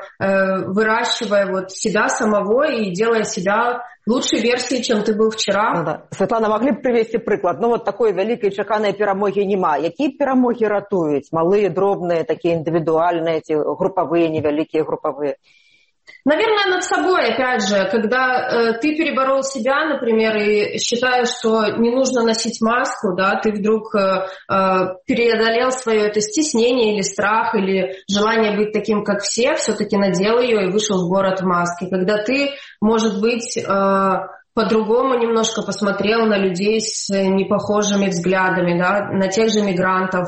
выращивая вот себя самого и делая себя лучшей версіі, чым ты быў вчера. Ну, да. Святлана, маглі б прывесці прыклад? Ну, вот такой вялікай чаканай перамогі няма. Якія перамогі ратуюць? Малыя, дробныя, такія індывідуальныя, ці групавыя, невялікія групавыя? Наверное, над собой, опять же, когда э, ты переборол себя, например, и считаешь, что не нужно носить маску, да, ты вдруг э, преодолел свое это стеснение или страх, или желание быть таким, как все, все-таки надел ее и вышел в город в маске. Когда ты, может быть, э, по-другому немножко посмотрел на людей с непохожими взглядами, да, на тех же мигрантов.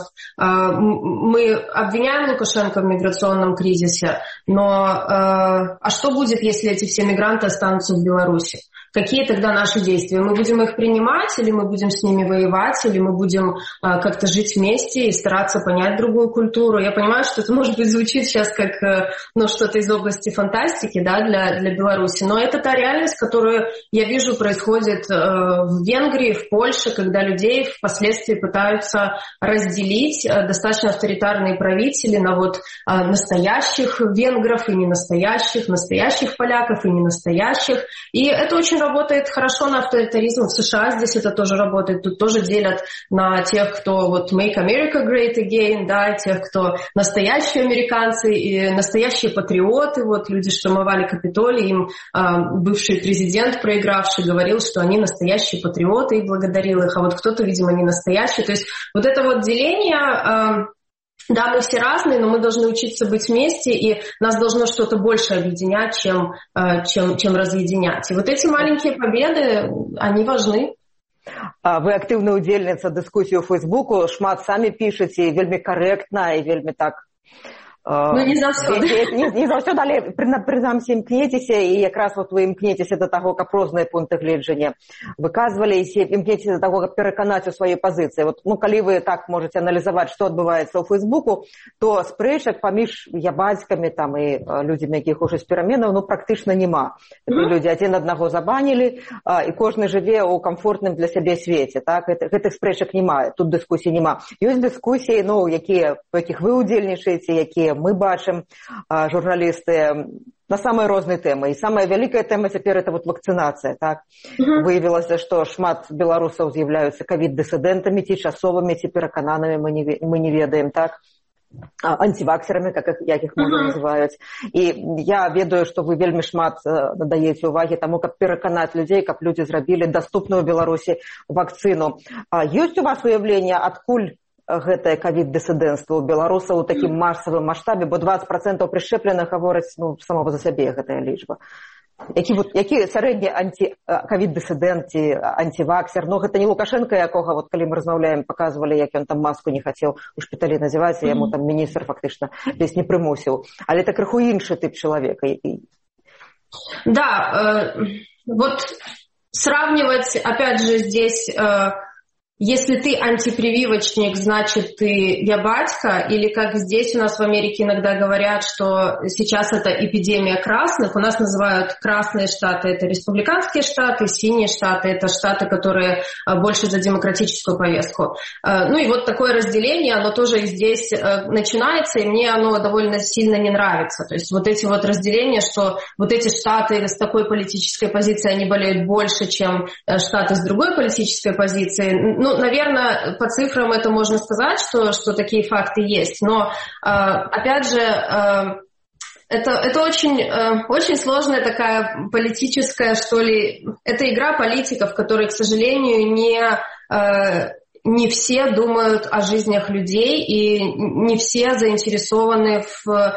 Мы обвиняем Лукашенко в миграционном кризисе, но а что будет, если эти все мигранты останутся в Беларуси? Какие тогда наши действия? Мы будем их принимать, или мы будем с ними воевать, или мы будем а, как-то жить вместе и стараться понять другую культуру? Я понимаю, что это, может быть, звучит сейчас как ну, что-то из области фантастики, да, для, для Беларуси, но это та реальность, которую я вижу происходит э, в Венгрии, в Польше, когда людей впоследствии пытаются разделить э, достаточно авторитарные правители на вот э, настоящих венгров и ненастоящих, настоящих поляков и ненастоящих. И это очень работает хорошо на авторитаризм. В США здесь это тоже работает. Тут тоже делят на тех, кто вот make America great again, да, тех, кто настоящие американцы и настоящие патриоты. Вот люди штурмовали Капитолий, им э, бывший президент, проигравший, говорил, что они настоящие патриоты и благодарил их, а вот кто-то, видимо, не настоящий. То есть вот это вот деление... Э, Да, мы все разные, но мы должны учиться быть вместе, и нас должно что-то больше объединять, чем, чем, чем разъединять. И вот эти маленькие победы, они важны. Вы актыўная ўдзельніца дыскусіі ў Фейсбуку, шмат самі пішаце, вельмі карэктна і вельмі так... Ну, не заўсёды. Не, не заўсёды, але прынамсі імкнецеся, і якраз вот вы імкнецеся да таго, каб розныя пункты гледжання выказвалі, і імкнецеся да таго, каб пераканаць у сваёй пазіцыі. Вот, ну, калі вы так можаце аналізаваць, што адбываецца ў Фейсбуку, то спрэчак паміж ябацькамі там і людзямі, якіх хочуць пераменаў, ну, практычна няма. Mm-hmm. Людзі адзін аднаго забанілі, і кожны жыве ў камфортным для сябе свеце. Так? Гэтых спрэчак няма, тут дыскусій няма. Ёсць дыскусіі, ну, якія, у якіх вы ўдзельнічаеце, якія мы бачым, журналісты, на самыя розныя тэмы. І самая вялікая тэма цяпер это вот вакцынацыя. Так? Uh-huh. Выявілася, што шмат беларусаў з'яўляюцца ковід-дысідэнтамі, ці часовымі, ці перакананымі, мы не, мы не ведаем. Так? антиваксерами, как их, як их можна называюць. І я ведаю, што вы вельмі шмат надаеце ўвагі таму, каб пераканаць людзей, каб людзі зрабілі даступную Беларусі вакцыну. Ёсць у вас уяўленне, адкуль гэтае ковід-дысідэнцтва ў беларусаў у такім масавым маштабе, бо дваццаць працэнтаў прышчэпленых гавораць, ну, самого за сябе гэтая лічба. Які, вот, які сярэдні анти-ковід-дысідэнт ці антиваксер? Ну, гэта не Лукашенко, якога, вот, калі мы размаўляем, показывалі, як ён там маску не хацеў у шпіталі называць, і яму там міністр фактычна ледзь не прымусіў. Але это крыху іншы тып чалавека. Да, э, вот сравнивать, опять же, здесь... Э, Если ты антипрививочник, значит, ты я батька, или как здесь у нас в Америке иногда говорят, что сейчас это эпидемия красных. У нас называют красные штаты, это республиканские штаты, синие штаты, это штаты, которые больше за демократическую повестку. Ну и вот такое разделение, оно тоже и здесь начинается, и мне оно довольно сильно не нравится. То есть вот эти вот разделения, что вот эти штаты с такой политической позицией, они болеют больше, чем штаты с другой политической позицией. Ну, Ну, наверное, по цифрам это можно сказать, что, что такие факты есть. Но, э, опять же, э, это, это очень, э, очень сложная такая политическая, что ли, это игра политиков, которые, к сожалению, не... Э, не все думают о жизнях людей, и не все заинтересованы в э,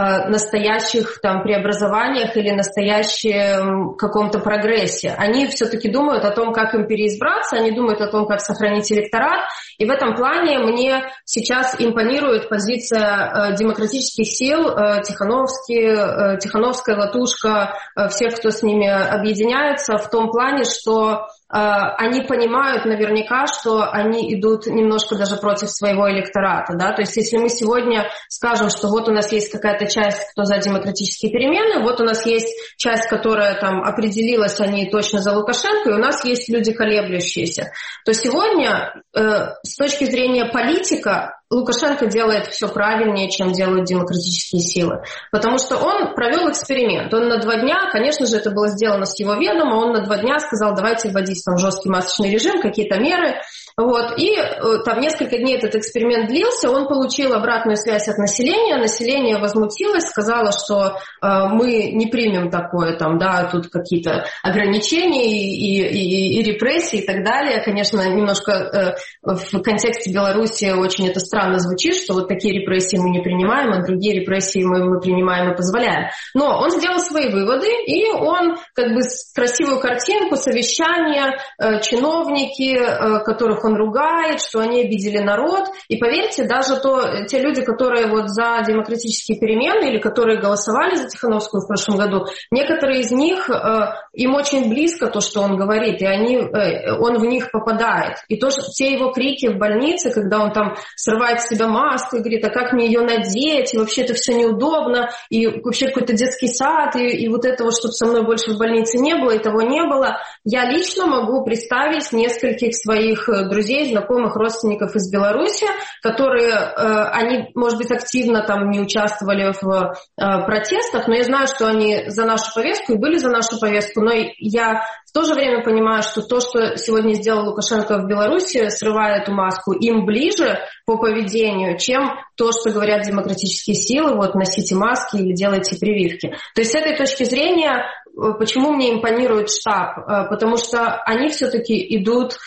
настоящих там преобразованиях или настоящем каком-то прогрессе. Они все-таки думают о том, как им переизбраться, они думают о том, как сохранить электорат, и в этом плане мне сейчас импонирует позиция э, демократических сил, э, Тихановский, э, Тихановская, Латушка, э, всех, кто с ними объединяется, в том плане, что они понимают наверняка, что они идут немножко даже против своего электората, да, то есть если мы сегодня скажем, что вот у нас есть какая-то часть, кто за демократические перемены, вот у нас есть часть, которая там определилась, они точно за Лукашенко, и у нас есть люди колеблющиеся, то сегодня э, с точки зрения политика Лукашенко делает все правильнее, чем делают демократические силы. Потому что он провел эксперимент. Он на два дня, конечно же, это было сделано с его ведома, он на два дня сказал, давайте вводить там жесткий масочный режим, какие-то меры. Вот. И там несколько дней этот эксперимент длился, он получил обратную связь от населения, население возмутилось, сказало, что э, мы не примем такое, там, да, тут какие-то ограничения и, и, и, и репрессии и так далее. Конечно, немножко э, в контексте Беларуси очень это странно звучит, что вот такие репрессии мы не принимаем, а другие репрессии мы, мы принимаем и позволяем. Но он сделал свои выводы, и он как бы красивую картинку, совещание, э, чиновники, э, которых он ругает, что они обидели народ. И поверьте, даже то, те люди, которые вот за демократические перемены или которые голосовали за Тихановскую в прошлом году, некоторые из них, э, им очень близко то, что он говорит, и они, э, он в них попадает. И то, что те его крики в больнице, когда он там срывает с себя маску и говорит, а как мне ее надеть, и вообще это все неудобно, и вообще какой-то детский сад, и, и вот этого, чтобы со мной больше в больнице не было, и того не было. Я лично могу представить нескольких своих друзей, знакомых, родственников из Беларуси, которые, э, они, может быть, активно там не участвовали в э, протестах, но я знаю, что они за нашу повестку и были за нашу повестку, но я в то же время понимаю, что то, что сегодня сделал Лукашенко в Беларуси, срывая эту маску, им ближе по поведению, чем то, что говорят демократические силы, вот носите маски или делайте прививки. То есть с этой точки зрения, почему мне импонирует штаб? Потому что они все-таки идут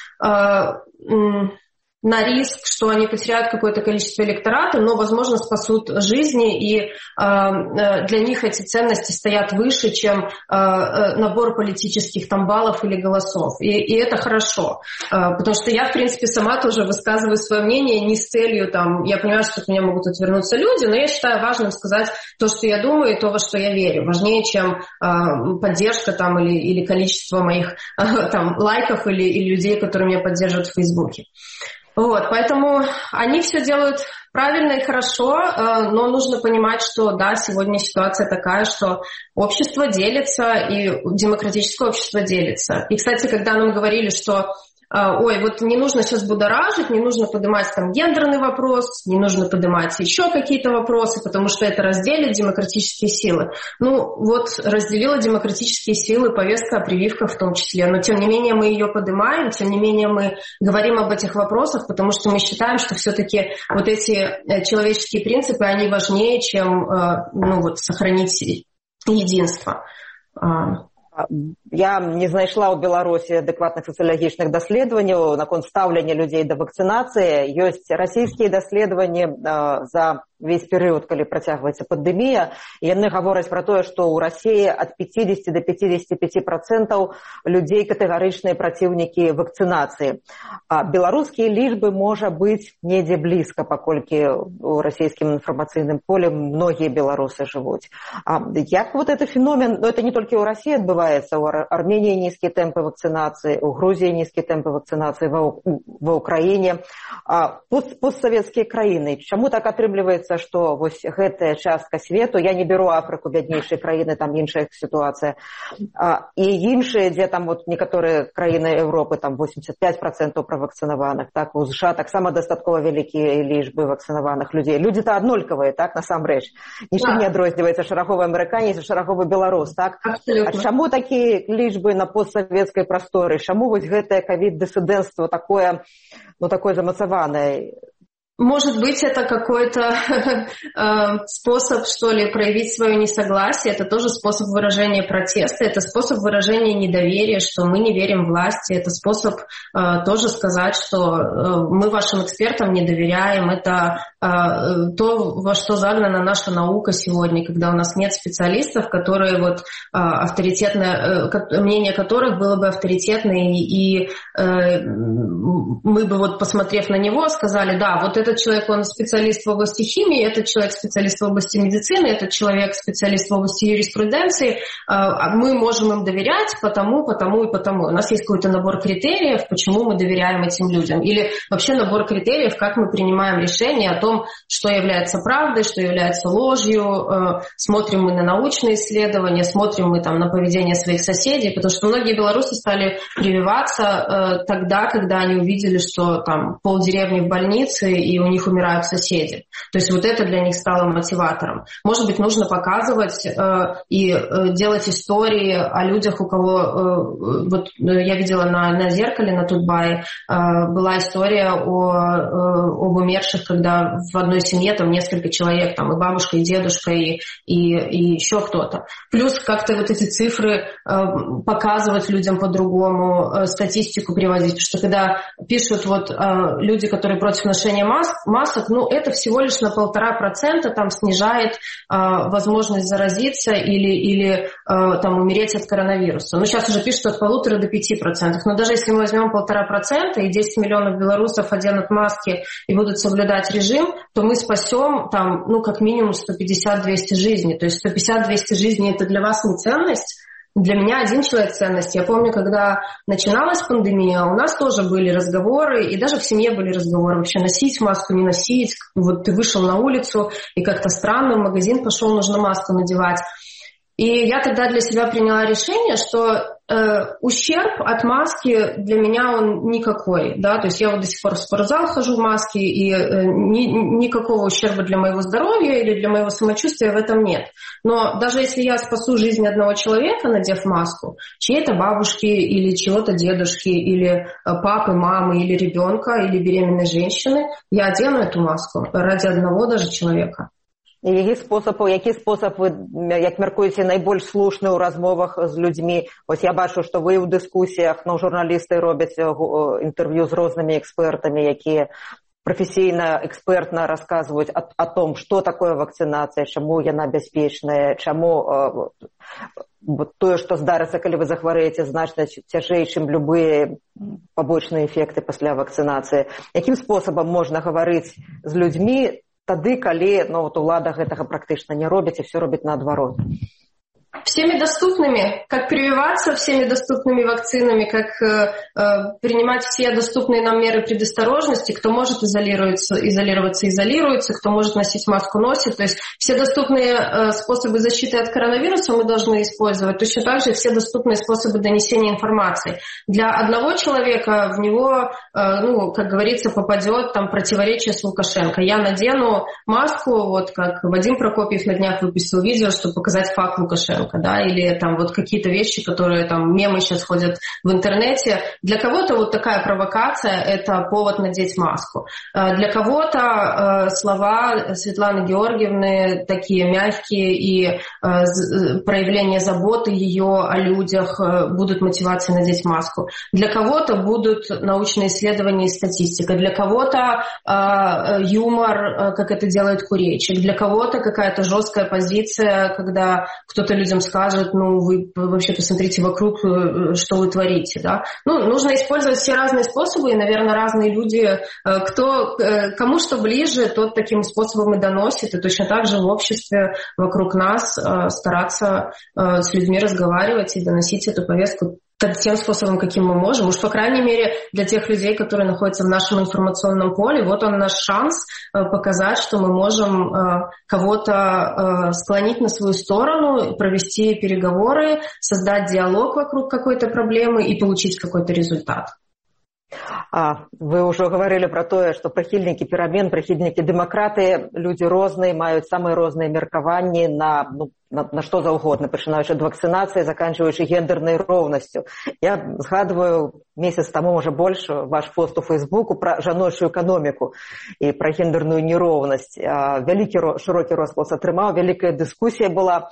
на риск, что они потеряют какое-то количество электората, но, возможно, спасут жизни, и э, для них эти ценности стоят выше, чем э, набор политических там баллов или голосов. И, и это хорошо, э, потому что я, в принципе, сама тоже высказываю свое мнение не с целью, там, я понимаю, что от меня могут отвернуться люди, но я считаю важным сказать то, что я думаю, и то, во что я верю, важнее, чем э, поддержка там, или, или количество моих э, там, лайков или, или людей, которые меня поддерживают в Фейсбуке. Вот, поэтому они все делают правильно и хорошо, но нужно понимать, что да, сегодня ситуация такая, что общество делится, и демократическое общество делится. И, кстати, когда нам говорили, что ой, вот не нужно сейчас будоражить, не нужно поднимать там гендерный вопрос, не нужно поднимать еще какие-то вопросы, потому что это разделит демократические силы. Ну, вот разделила демократические силы повестка о прививках в том числе, но тем не менее мы ее поднимаем, тем не менее мы говорим об этих вопросах, потому что мы считаем, что все-таки вот эти человеческие принципы, они важнее, чем, ну, вот, сохранить единство. Я не знайшла ў Беларусі адэкватных сацыялагічных даследаванняў наконт стаўлення людзей да вакцынацыі. Ёсць расійскія даследаванні за весь перыяд, калі працягваецца пандэмія. Яны гавораць пра тое, што ў Расіі ад пятьдесят до пятидесяти пяти процентов людзей катэгарычныя праціўнікі вакцынацыі. А беларускія лічбы можа быць недзе блізка, паколькі ў расійскім інфармацыйным поле многія беларусы жывуць. А як вот этот феномен, ну это не толькі ў Расіі адбываецца, у Армении низкие темпы вакцинации, у Грузии низкие темпы вакцинации, в Украине. А постсоветские краины. Чему так атрымліваецца, что вось гэтая частка свету, я не беру Африку, бяднейшие краины, там іншая ситуация, а, и іншыя, где там вот некоторые краины Европы, там восемьдесят пять процентов правакцинаваных, так, у США таксама дастаткова вялікія лічбы вакцинаваных людей. Люди-то аднолькавыя, так, насамрэч. Нічым не адрозніваецца шараговы амерыканец і шараговы беларус, так? Абсолютно. А чаму такія лічбы на постсоветскай прасторы? Чаму вось гэтае ковид-дысідэнцтва такое, ну, такое замацаванае? Может быть, это какой-то способ, что ли, проявить свое несогласие. Это тоже способ выражения протеста. Это способ выражения недоверия, что мы не верим власти. Это способ тоже сказать, что мы вашим экспертам не доверяем. Это то, во что загнана наша наука сегодня, когда у нас нет специалистов, которые вот авторитетное, мнение которых было бы авторитетное, и мы бы вот, посмотрев на него, сказали, да, вот это этот человек, он специалист в области химии, этот человек специалист в области медицины, этот человек специалист в области юриспруденции, мы можем им доверять потому, потому и потому. У нас есть какой-то набор критериев, почему мы доверяем этим людям. Или вообще набор критериев, как мы принимаем решение о том, что является правдой, что является ложью. Смотрим мы на научные исследования, смотрим мы там на поведение своих соседей, потому что многие белорусы стали прививаться тогда, когда они увидели, что там полдеревни в больнице, и у них умирают соседи. То есть вот это для них стало мотиватором. Может быть, нужно показывать э, и э, делать истории о людях, у кого... Э, вот я видела на, на зеркале на Тутбае, э, была история о, э, об умерших, когда в одной семье там несколько человек, там и бабушка, и дедушка, и, и, и еще кто-то. Плюс как-то вот эти цифры э, показывать людям по-другому, э, статистику приводить. Потому что когда пишут вот э, люди, которые против ношения масок, масок, ну, это всего лишь на полтора процента там снижает э, возможность заразиться или, или э, там умереть от коронавируса. Ну, сейчас уже пишут от полутора до пяти процентов. Но даже если мы возьмем полтора процента и десять миллионов белорусов оденут маски и будут соблюдать режим, то мы спасем там, ну, как минимум сто пятьдесят - двести жизней. То есть сто пятьдесят - двести жизней это для вас не ценность. Для меня один человек ценность. Я помню, когда начиналась пандемия, у нас тоже были разговоры, и даже в семье были разговоры, вообще носить маску, не носить. Вот ты вышел на улицу, и как-то странно, в магазин пошел, нужно маску надевать. И я тогда для себя приняла решение, что э, ущерб от маски для меня он никакой, да, то есть я вот до сих пор в спортзал хожу в маске, и э, ни, никакого ущерба для моего здоровья или для моего самочувствия в этом нет. Но даже если я спасу жизнь одного человека, надев маску, чьей-то бабушки или чьего-то дедушки, или э, папы, мамы, или ребенка, или беременной женщины, я одену эту маску ради одного даже человека. І які спосаб, які спосаб ви, як мяркуеце, найбольш слушны ў размовах з людзьмі? Вось я бачу, што вы ў дыскусіях, ну, журналісты робяць інтэрв'ю з рознымі экспертамі, якія прафесійна, экспертна расказваюць о, о том, што такое вакцынацыя, чаму яна бяспечная, чаму э, тое, што здарыцца, калі вы захварэеце, значна цяжэй, чым любыя пабочныя эфекты пасля вакцынацыі. Якім спосабам можна гаварыць з людзьмі тады, калі, ну, вот улада гэтага практычна не робіць і все робіць наадварот? Всеми доступными, как прививаться всеми доступными вакцинами, как э, э, принимать все доступные нам меры предосторожности, кто может изолироваться, изолироваться, изолируется, кто может носить маску, носит. То есть все доступные э, способы защиты от коронавируса мы должны использовать. Точно так же все доступные способы донесения информации. Для одного человека в него, э, ну, как говорится, попадет там противоречие с Лукашенко. Я надену маску, вот как Вадим Прокопьев на днях выпустил видео, чтобы показать факт Лукашенко. Да, или там вот какие-то вещи, которые там мемы сейчас ходят в интернете. Для кого-то вот такая провокация – это повод надеть маску. Для кого-то э, слова Светланы Георгиевны такие мягкие и э, проявление заботы ее о людях э, будут мотивацией надеть маску. Для кого-то будут научные исследования и статистика. Для кого-то э, юмор, э, как это делает Курейчик. Для кого-то какая-то жесткая позиция, когда кто-то людям скажет, ну, вы вообще посмотрите вокруг, что вы творите, да. Ну, нужно использовать все разные способы, и, наверное, разные люди, кто, кому что ближе, тот таким способом и доносит, и точно так же в обществе вокруг нас стараться с людьми разговаривать и доносить эту повестку тем способом, каким мы можем. Уж, по крайней мере, для тех людей, которые находятся в нашем информационном поле, вот он наш шанс показать, что мы можем кого-то склонить на свою сторону, провести переговоры, создать диалог вокруг какой-то проблемы и получить какой-то результат. А, вы ўжо гаварылі пра тое, што прыхільнікі перамен, прыхільнікі дэмакраты, людзі розныя, маюць самыя розныя меркаванні на, ну, на, на што заўгодна, пачынаючы ад вакцынацыі, заканчваючы гендернай роўнасцю. Я згадваю месяц таму, можа больш, ваш пост у Фейсбуку пра жаночую эканоміку і пра гендерную нероўнасць. Вялікі шырокі розгалас атрымаў, вялікая дыскусія была.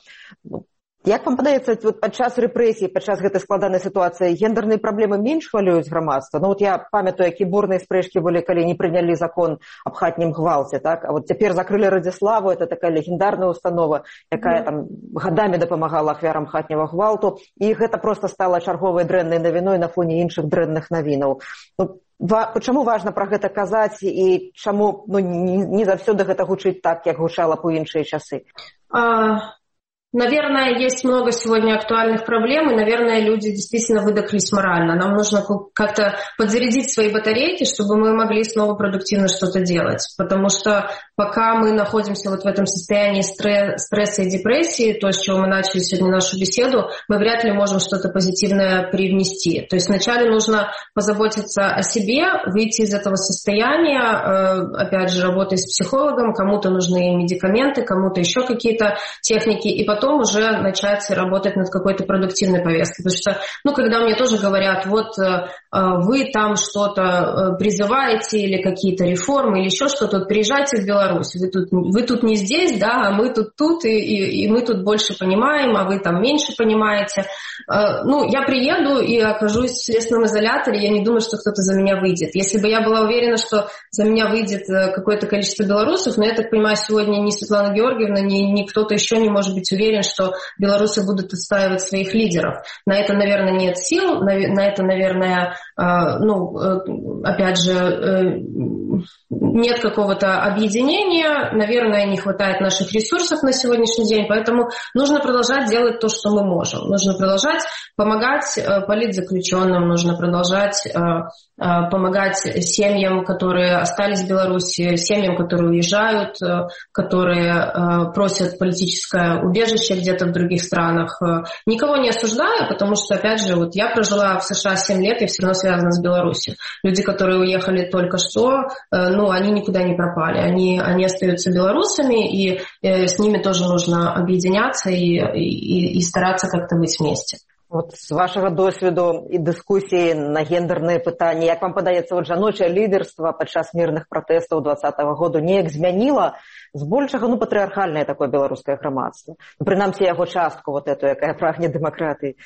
Як вам падаецца, вот падчас рэпрэсій, падчас гэтай складанай сітуацыі гендерныя праблемы менш хвалююць грамадства? Ну вот я памятаю, які бурныя спрэчкі былі, калі не прынялі закон аб хатнім гвалце, так? А вот цяпер закрылі Радзіславу, это такая легендарная установа, якая там гадамі дапамагала ахвярам хатняга гвалту, і гэта проста стала чарговай дрэннай навіной на фоне іншых дрэнных навінаў. Ну, чаму важна пра гэта казаць і чаму, ну, не, не заўсёды гэта гучыць так, як гучала б у іншыя часы? А... Наверное, есть много сегодня актуальных проблем, и, наверное, люди действительно выдохлись морально. Нам нужно как-то подзарядить свои батарейки, чтобы мы могли снова продуктивно что-то делать. Потому что пока мы находимся вот в этом состоянии стресса и депрессии, то, с чего мы начали сегодня нашу беседу, мы вряд ли можем что-то позитивное привнести. То есть вначале нужно позаботиться о себе, выйти из этого состояния, опять же, работая с психологом, кому-то нужны медикаменты, кому-то еще какие-то техники, и потом потом уже начать работать над какой-то продуктивной повесткой. Потому что, ну, когда мне тоже говорят, вот э, вы там что-то призываете или какие-то реформы или еще что-то, вот приезжайте в Беларусь, вы тут, вы тут не здесь, да, а мы тут тут, и, и, и мы тут больше понимаем, а вы там меньше понимаете. Э, ну, я приеду и окажусь в следственном изоляторе, я не думаю, что кто-то за меня выйдет. Если бы я была уверена, что за меня выйдет какое-то количество белорусов, но я так понимаю, сегодня ни Светлана Георгиевна, ни, ни кто-то еще не может быть уверен, что белорусы будут отстаивать своих лидеров. На это, наверное, нет сил, на, на это, наверное, э, ну, э, опять же, э, нет какого-то объединения, наверное, не хватает наших ресурсов на сегодняшний день, поэтому нужно продолжать делать то, что мы можем. Нужно продолжать помогать э, политзаключенным, нужно продолжать э, э, помогать семьям, которые остались в Беларуси, семьям, которые уезжают, э, которые э, просят политическое убежище где-то в других странах. Никого не осуждаю, потому что, опять же, вот я прожила в США семь лет и все равно связана с Беларусью. Люди, которые уехали только что, ну, они никуда не пропали. Они, они остаются белорусами, и с ними тоже нужно объединяться и, и, и стараться как-то быть вместе. Вот з вашага досвіду і дыскусіі на гендерныя пытанні, як вам падаецца, вот жаночае лідерства падчас мірных пратэстаў двадцатага году неяк змяніла збольшага, ну, патрыархальнае такое беларускае грамадства? Ну, прынамсі, яго частку, вот эту, якая прагне дэмакратыі.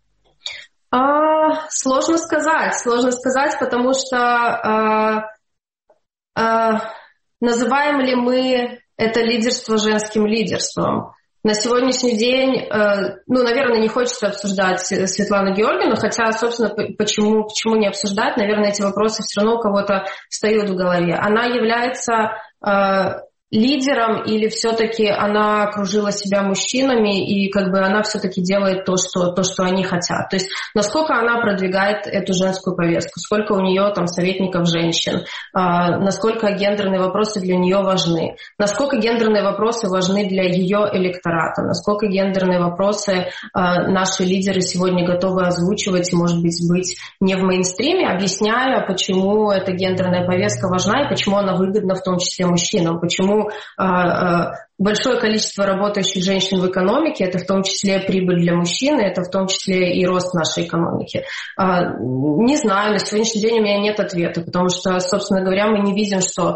А, сложно сказать, сложно сказать, потому что а, а, называем ли мы это лидерство женским лидерством? На сегодняшний день, ну, наверное, не хочется обсуждать Светлану Георгиевну, хотя, собственно, почему, почему не обсуждать? Наверное, эти вопросы все равно у кого-то встают в голове. Она является лидером, или все-таки она окружила себя мужчинами, и как бы она все-таки делает то, что, то, что они хотят. То есть насколько она продвигает эту женскую повестку, сколько у нее там советников женщин, насколько гендерные вопросы для нее важны, насколько гендерные вопросы важны для ее электората, насколько гендерные вопросы наши лидеры сегодня готовы озвучивать и, может быть, быть не в мейнстриме, объясняя, почему эта гендерная повестка важна и почему она выгодна в том числе мужчинам, почему большое количество работающих женщин в экономике – это в том числе прибыль для мужчин, это в том числе и рост нашей экономики. Не знаю, на сегодняшний день у меня нет ответа, потому что, собственно говоря, мы не видим, что…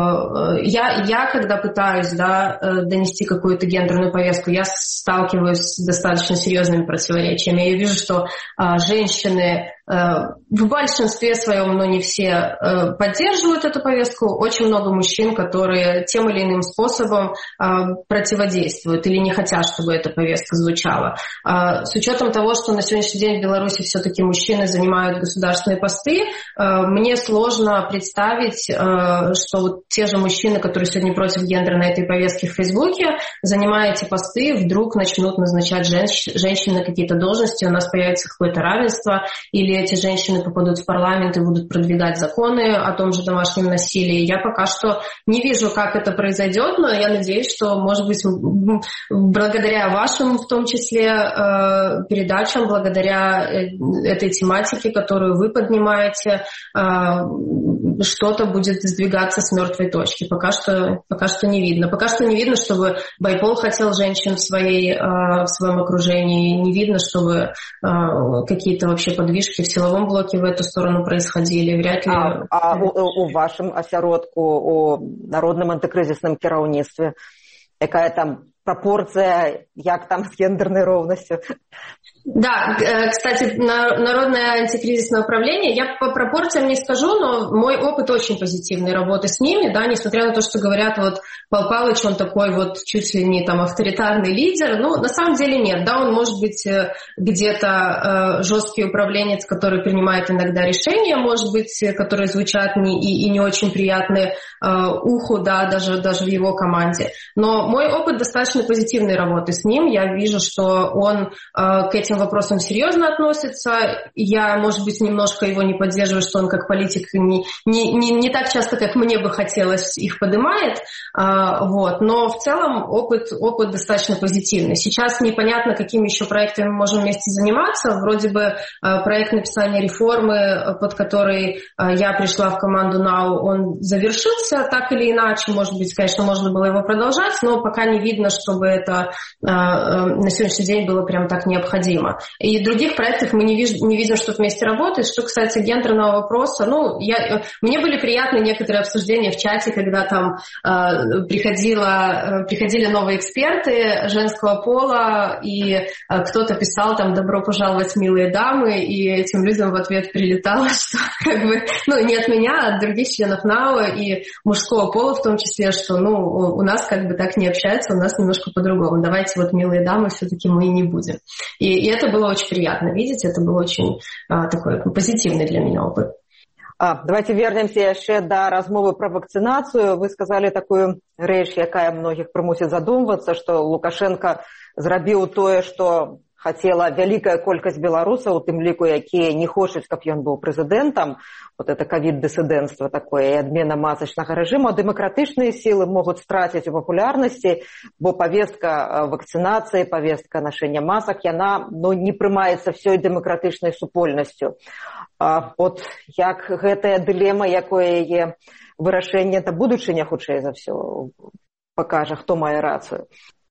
Я, я когда пытаюсь, да, донести какую-то гендерную повестку, я сталкиваюсь с достаточно серьезными противоречиями. Я вижу, что женщины в большинстве своем, но не все, поддерживают эту повестку. Очень много мужчин, которые тем или иным способом противодействуют или не хотят, чтобы эта повестка звучала. С учетом того, что на сегодняшний день в Беларуси все-таки мужчины занимают государственные посты, мне сложно представить, что вот те же мужчины, которые сегодня против гендерной этой повестки в Фейсбуке, занимая эти посты, вдруг начнут назначать женщ- женщин на какие-то должности, у нас появится какое-то равенство, или эти женщины попадут в парламент и будут продвигать законы о том же домашнем насилии. Я пока что не вижу, как это произойдет, но я надеюсь, что, может быть, благодаря вашим, в том числе, передачам, благодаря этой тематике, которую вы поднимаете, что-то будет сдвигаться с мертвой точки. Пока что, пока что не видно. Пока что не видно, чтобы Байпол хотел женщин в, своей, в своем окружении. Не видно, чтобы какие-то вообще подвижки в силовом блоке в эту сторону происходили. Вряд ли... А, а у, у вашым асяродку, у народным антикризисным кіраўніцтве, якая там пропорция, як там с гендерной ровностью? Да, кстати, Народное антикризисное управление, я по пропорциям не скажу, но мой опыт очень позитивной работы с ними, да, несмотря на то, что говорят, вот Пал Палыч, он такой вот чуть ли не там авторитарный лидер, ну, на самом деле нет, да, он может быть где-то э, жесткий управленец, который принимает иногда решения, может быть, которые звучат не, и, и не очень приятны э, уху, да, даже, даже в его команде, но мой опыт достаточно позитивной работы с ним, я вижу, что он э, к этим вопросам серьезно относится. Я, может быть, немножко его не поддерживаю, что он как политик не, не, не, не так часто, как мне бы хотелось, их поднимает. А, вот. Но в целом опыт, опыт достаточно позитивный. Сейчас непонятно, какими еще проектами мы можем вместе заниматься. Вроде бы а, проект написания реформы, под который а, я пришла в команду НАУ, он завершился так или иначе. Может быть, конечно, можно было его продолжать, но пока не видно, чтобы это а, на сегодняшний день было прям так необходимо. И других проектов мы не, виж, не видим, что вместе работает. Что касается гендерного вопроса, ну, я, мне были приятны некоторые обсуждения в чате, когда там э, приходила, э, приходили новые эксперты женского пола, и э, кто-то писал там «добро пожаловать, милые дамы», и этим людям в ответ прилетало, что как бы, ну, не от меня, а от других членов НАУ и мужского пола в том числе, что, ну, у нас как бы так не общаются, у нас немножко по-другому. Давайте вот, милые дамы, все-таки мы и не будем. И, и это было очень приятно видеть, это был очень а, такой позитивный для меня опыт. А, давайте вернемся яшчэ да размовы про вакцинацию. Вы сказали такую рэч, якая многіх прымусіць задумвацца, што Лукашенко зрабіў тое, што хацела вялікая колькасць беларусаў, у тым ліку, якія не хочуць, каб ён быў прэзідэнтам. Вот это ковид-дысsidэнцтва такое и адмена масачнага рэжыму. Дэмакратычныя сілы могуць страціць у папулярнасці, бо повестка вакцинации, повестка ношения масок, яна ну, не прымаецца всёй дэмакратычнай супольнасцю. А, от як гэтая дылема, якое яе вырашэнне, это будучыня хутчэй за ўсё пакажа, хто мае рацыю.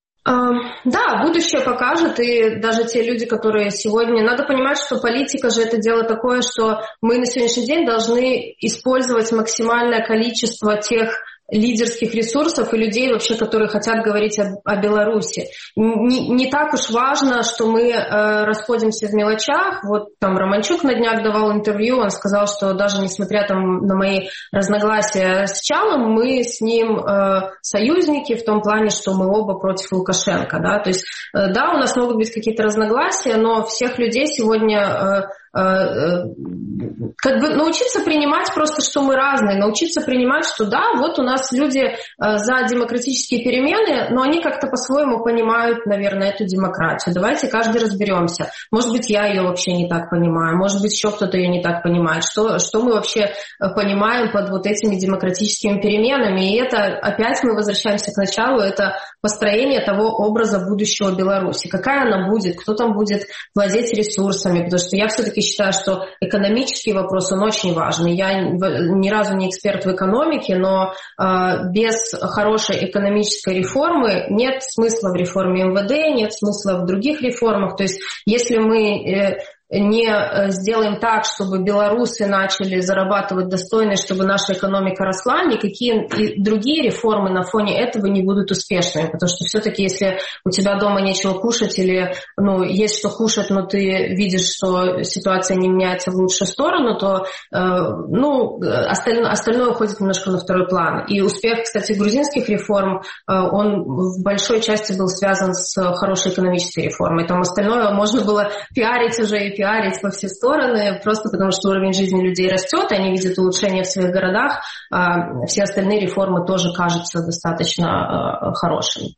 Да, будущее покажет, и даже те люди, которые сегодня... Надо понимать, что политика же это дело такое, что мы на сегодняшний день должны использовать максимальное количество тех лидерских ресурсов и людей, вообще, которые хотят говорить о, о Беларуси. Не, не так уж важно, что мы э, расходимся в мелочах. Вот там Романчук на днях давал интервью, он сказал, что даже несмотря там, на мои разногласия с Чалом, мы с ним э, союзники в том плане, что мы оба против Лукашенко. Да? То есть, э, да, у нас могут быть какие-то разногласия, но всех людей сегодня... Э, как бы научиться принимать просто, что мы разные, научиться принимать, что да, вот у нас люди за демократические перемены, но они как-то по-своему понимают, наверное, эту демократию. Давайте каждый разберемся. Может быть, я ее вообще не так понимаю, может быть, еще кто-то ее не так понимает. Что, что мы вообще понимаем под вот этими демократическими переменами? И это, опять мы возвращаемся к началу, это построение того образа будущего Беларуси. Какая она будет, кто там будет владеть ресурсами, потому что я все-таки считаю, что экономический вопрос, он очень важный. Я ни разу не эксперт в экономике, но э, без хорошей экономической реформы нет смысла в реформе эм вэ дэ, нет смысла в других реформах. То есть если мы э, не сделаем так, чтобы белорусы начали зарабатывать достойно, чтобы наша экономика росла, никакие и другие реформы на фоне этого не будут успешными. Потому что все-таки, если у тебя дома нечего кушать или ну, есть что кушать, но ты видишь, что ситуация не меняется в лучшую сторону, то э, ну, остальное, остальное уходит немножко на второй план. И успех, кстати, грузинских реформ, э, он в большой части был связан с хорошей экономической реформой. Там остальное можно было пиарить уже и пиарить во все стороны, просто потому что уровень жизни людей растет, они видят улучшения в своих городах, а все остальные реформы тоже кажутся достаточно хорошими.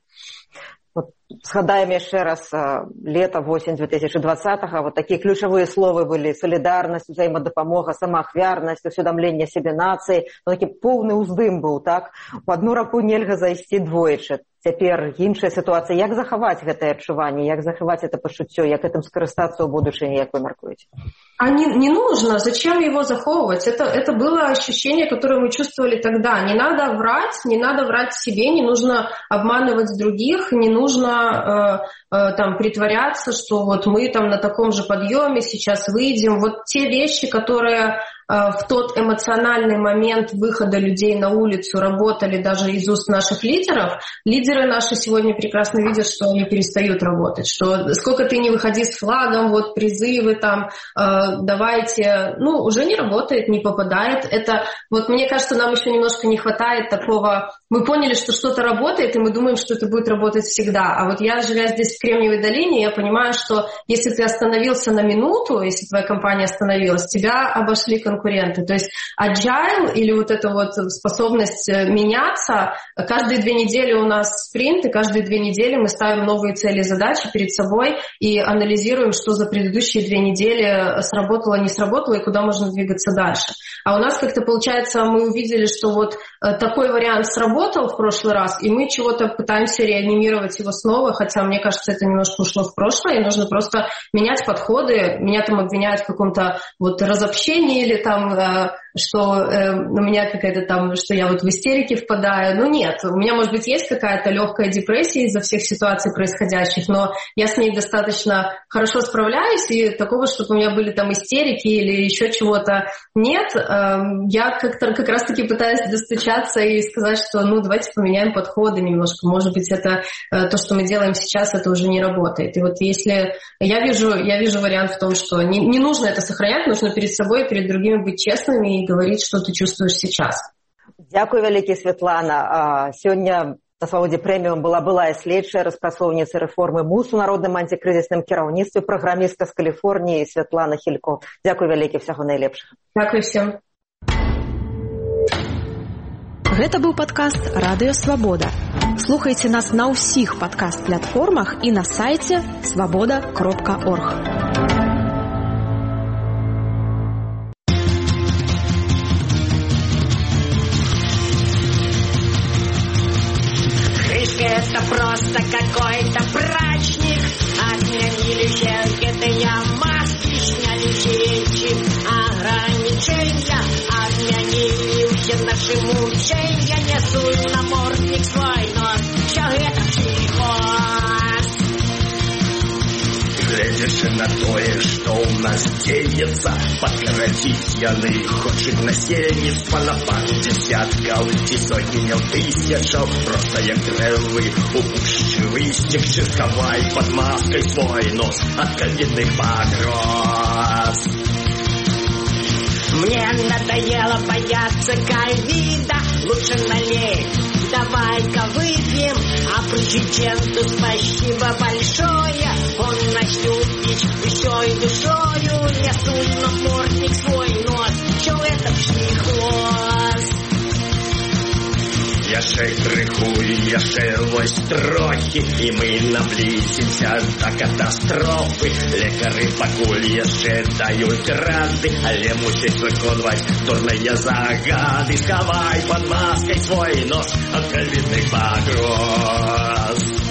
Згадаем яшчэ раз лета восень две тысячи двадцатого, вот такие ключевые словы были: солидарность, взаимодопомога, самоахвярность, усведомление себе нации. Ну, такі поўны ўздым быў, так? У одну раку нельга зайсці двойчы. Цяпер іншая сітуацыя. Як захаваць гэтае адчуванне, як захаваць это пачуццё, як гэтым скарыстацца ў будучыні, як вы мяркуеце? А не, не нужно. Зачем его заховывать? Это, это было ощущение, которое мы чувствовали тогда. Не надо врать, не надо врать себе, не нужно обманывать других, не нужно э, э, там притворяться, что вот мы там на таком же подъеме сейчас выйдем. Вот те вещи, которые в тот эмоциональный момент выхода людей на улицу работали даже из уст наших лидеров, лидеры наши сегодня прекрасно видят, что они перестают работать, что сколько ты не выходи с флагом, вот призывы там, э, давайте, ну, уже не работает, не попадает. Это, вот мне кажется, нам еще немножко не хватает такого, мы поняли, что что-то работает, и мы думаем, что это будет работать всегда. А вот я, живя здесь в Кремниевой долине, я понимаю, что если ты остановился на минуту, если твоя компания остановилась, тебя обошли конкуренты. То есть agile или вот эта вот способность меняться, каждые две недели у нас спринт, и каждые две недели мы ставим новые цели и задачи перед собой и анализируем, что за предыдущие две недели сработало, не сработало и куда можно двигаться дальше. А у нас как-то получается, мы увидели, что вот такой вариант сработал в прошлый раз, и мы чего-то пытаемся реанимировать его снова, хотя, мне кажется, это немножко ушло в прошлое, и нужно просто менять подходы. Меня там обвиняют в каком-то вот разобщении или там что э, у меня какая-то там, что я вот в истерике впадаю. Ну нет, у меня, может быть, есть какая-то легкая депрессия из-за всех ситуаций происходящих, но я с ней достаточно хорошо справляюсь, и такого, чтобы у меня были там истерики или еще чего-то нет. Э, я как-то как раз-таки пытаюсь достучаться и сказать, что ну давайте поменяем подходы немножко. Может быть, это э, то, что мы делаем сейчас, это уже не работает. И вот если я вижу, я вижу вариант в том, что не, не нужно это сохранять, нужно перед собой и перед другими быть честными и говорить, что ты чувствуешь сейчас. Дякую вялікі, Святлана. Сёння на Свабодзе прэміум была былая следчая распрацоўніца рэформы МУС у народным антикрызісным кіраўніцтве, праграмістка з Каліфорніі Святлана Хілько. Дякую вялікі, всяго найлепшага. Дякую всем. Гэта быў падкаст Радыё Свабода. Слухайце нас на ўсіх падкаст-платформах і на сайце свабода кропка орг. Это просто какой-то брачник. Отменили щекотные маски, сняли сети ограничения, отменили все наши мучения. Несут намордник свой, но все это психоз. Глядишь на тое, что у нас деется, подкоротить яны хочет насельніцтва на пару десятков и сотни тысячаў, просто як дрэвы у пушчы высцік, чыркавай под маской свой нос от ковидных погроз. Мне надоело бояться ковида, лучше налей, давай-ка выпьем, а президенту спасибо большое, он нас любит всей душою, несу яшчэ крыху, яшчэ вось трохі, і мы наблізімся да катастрофы. Лекары пакуль яшчэ даюць рады, але мусіць выконваць дурныя загады. Схавай пад маскай свой нос ад ковідных пагроз.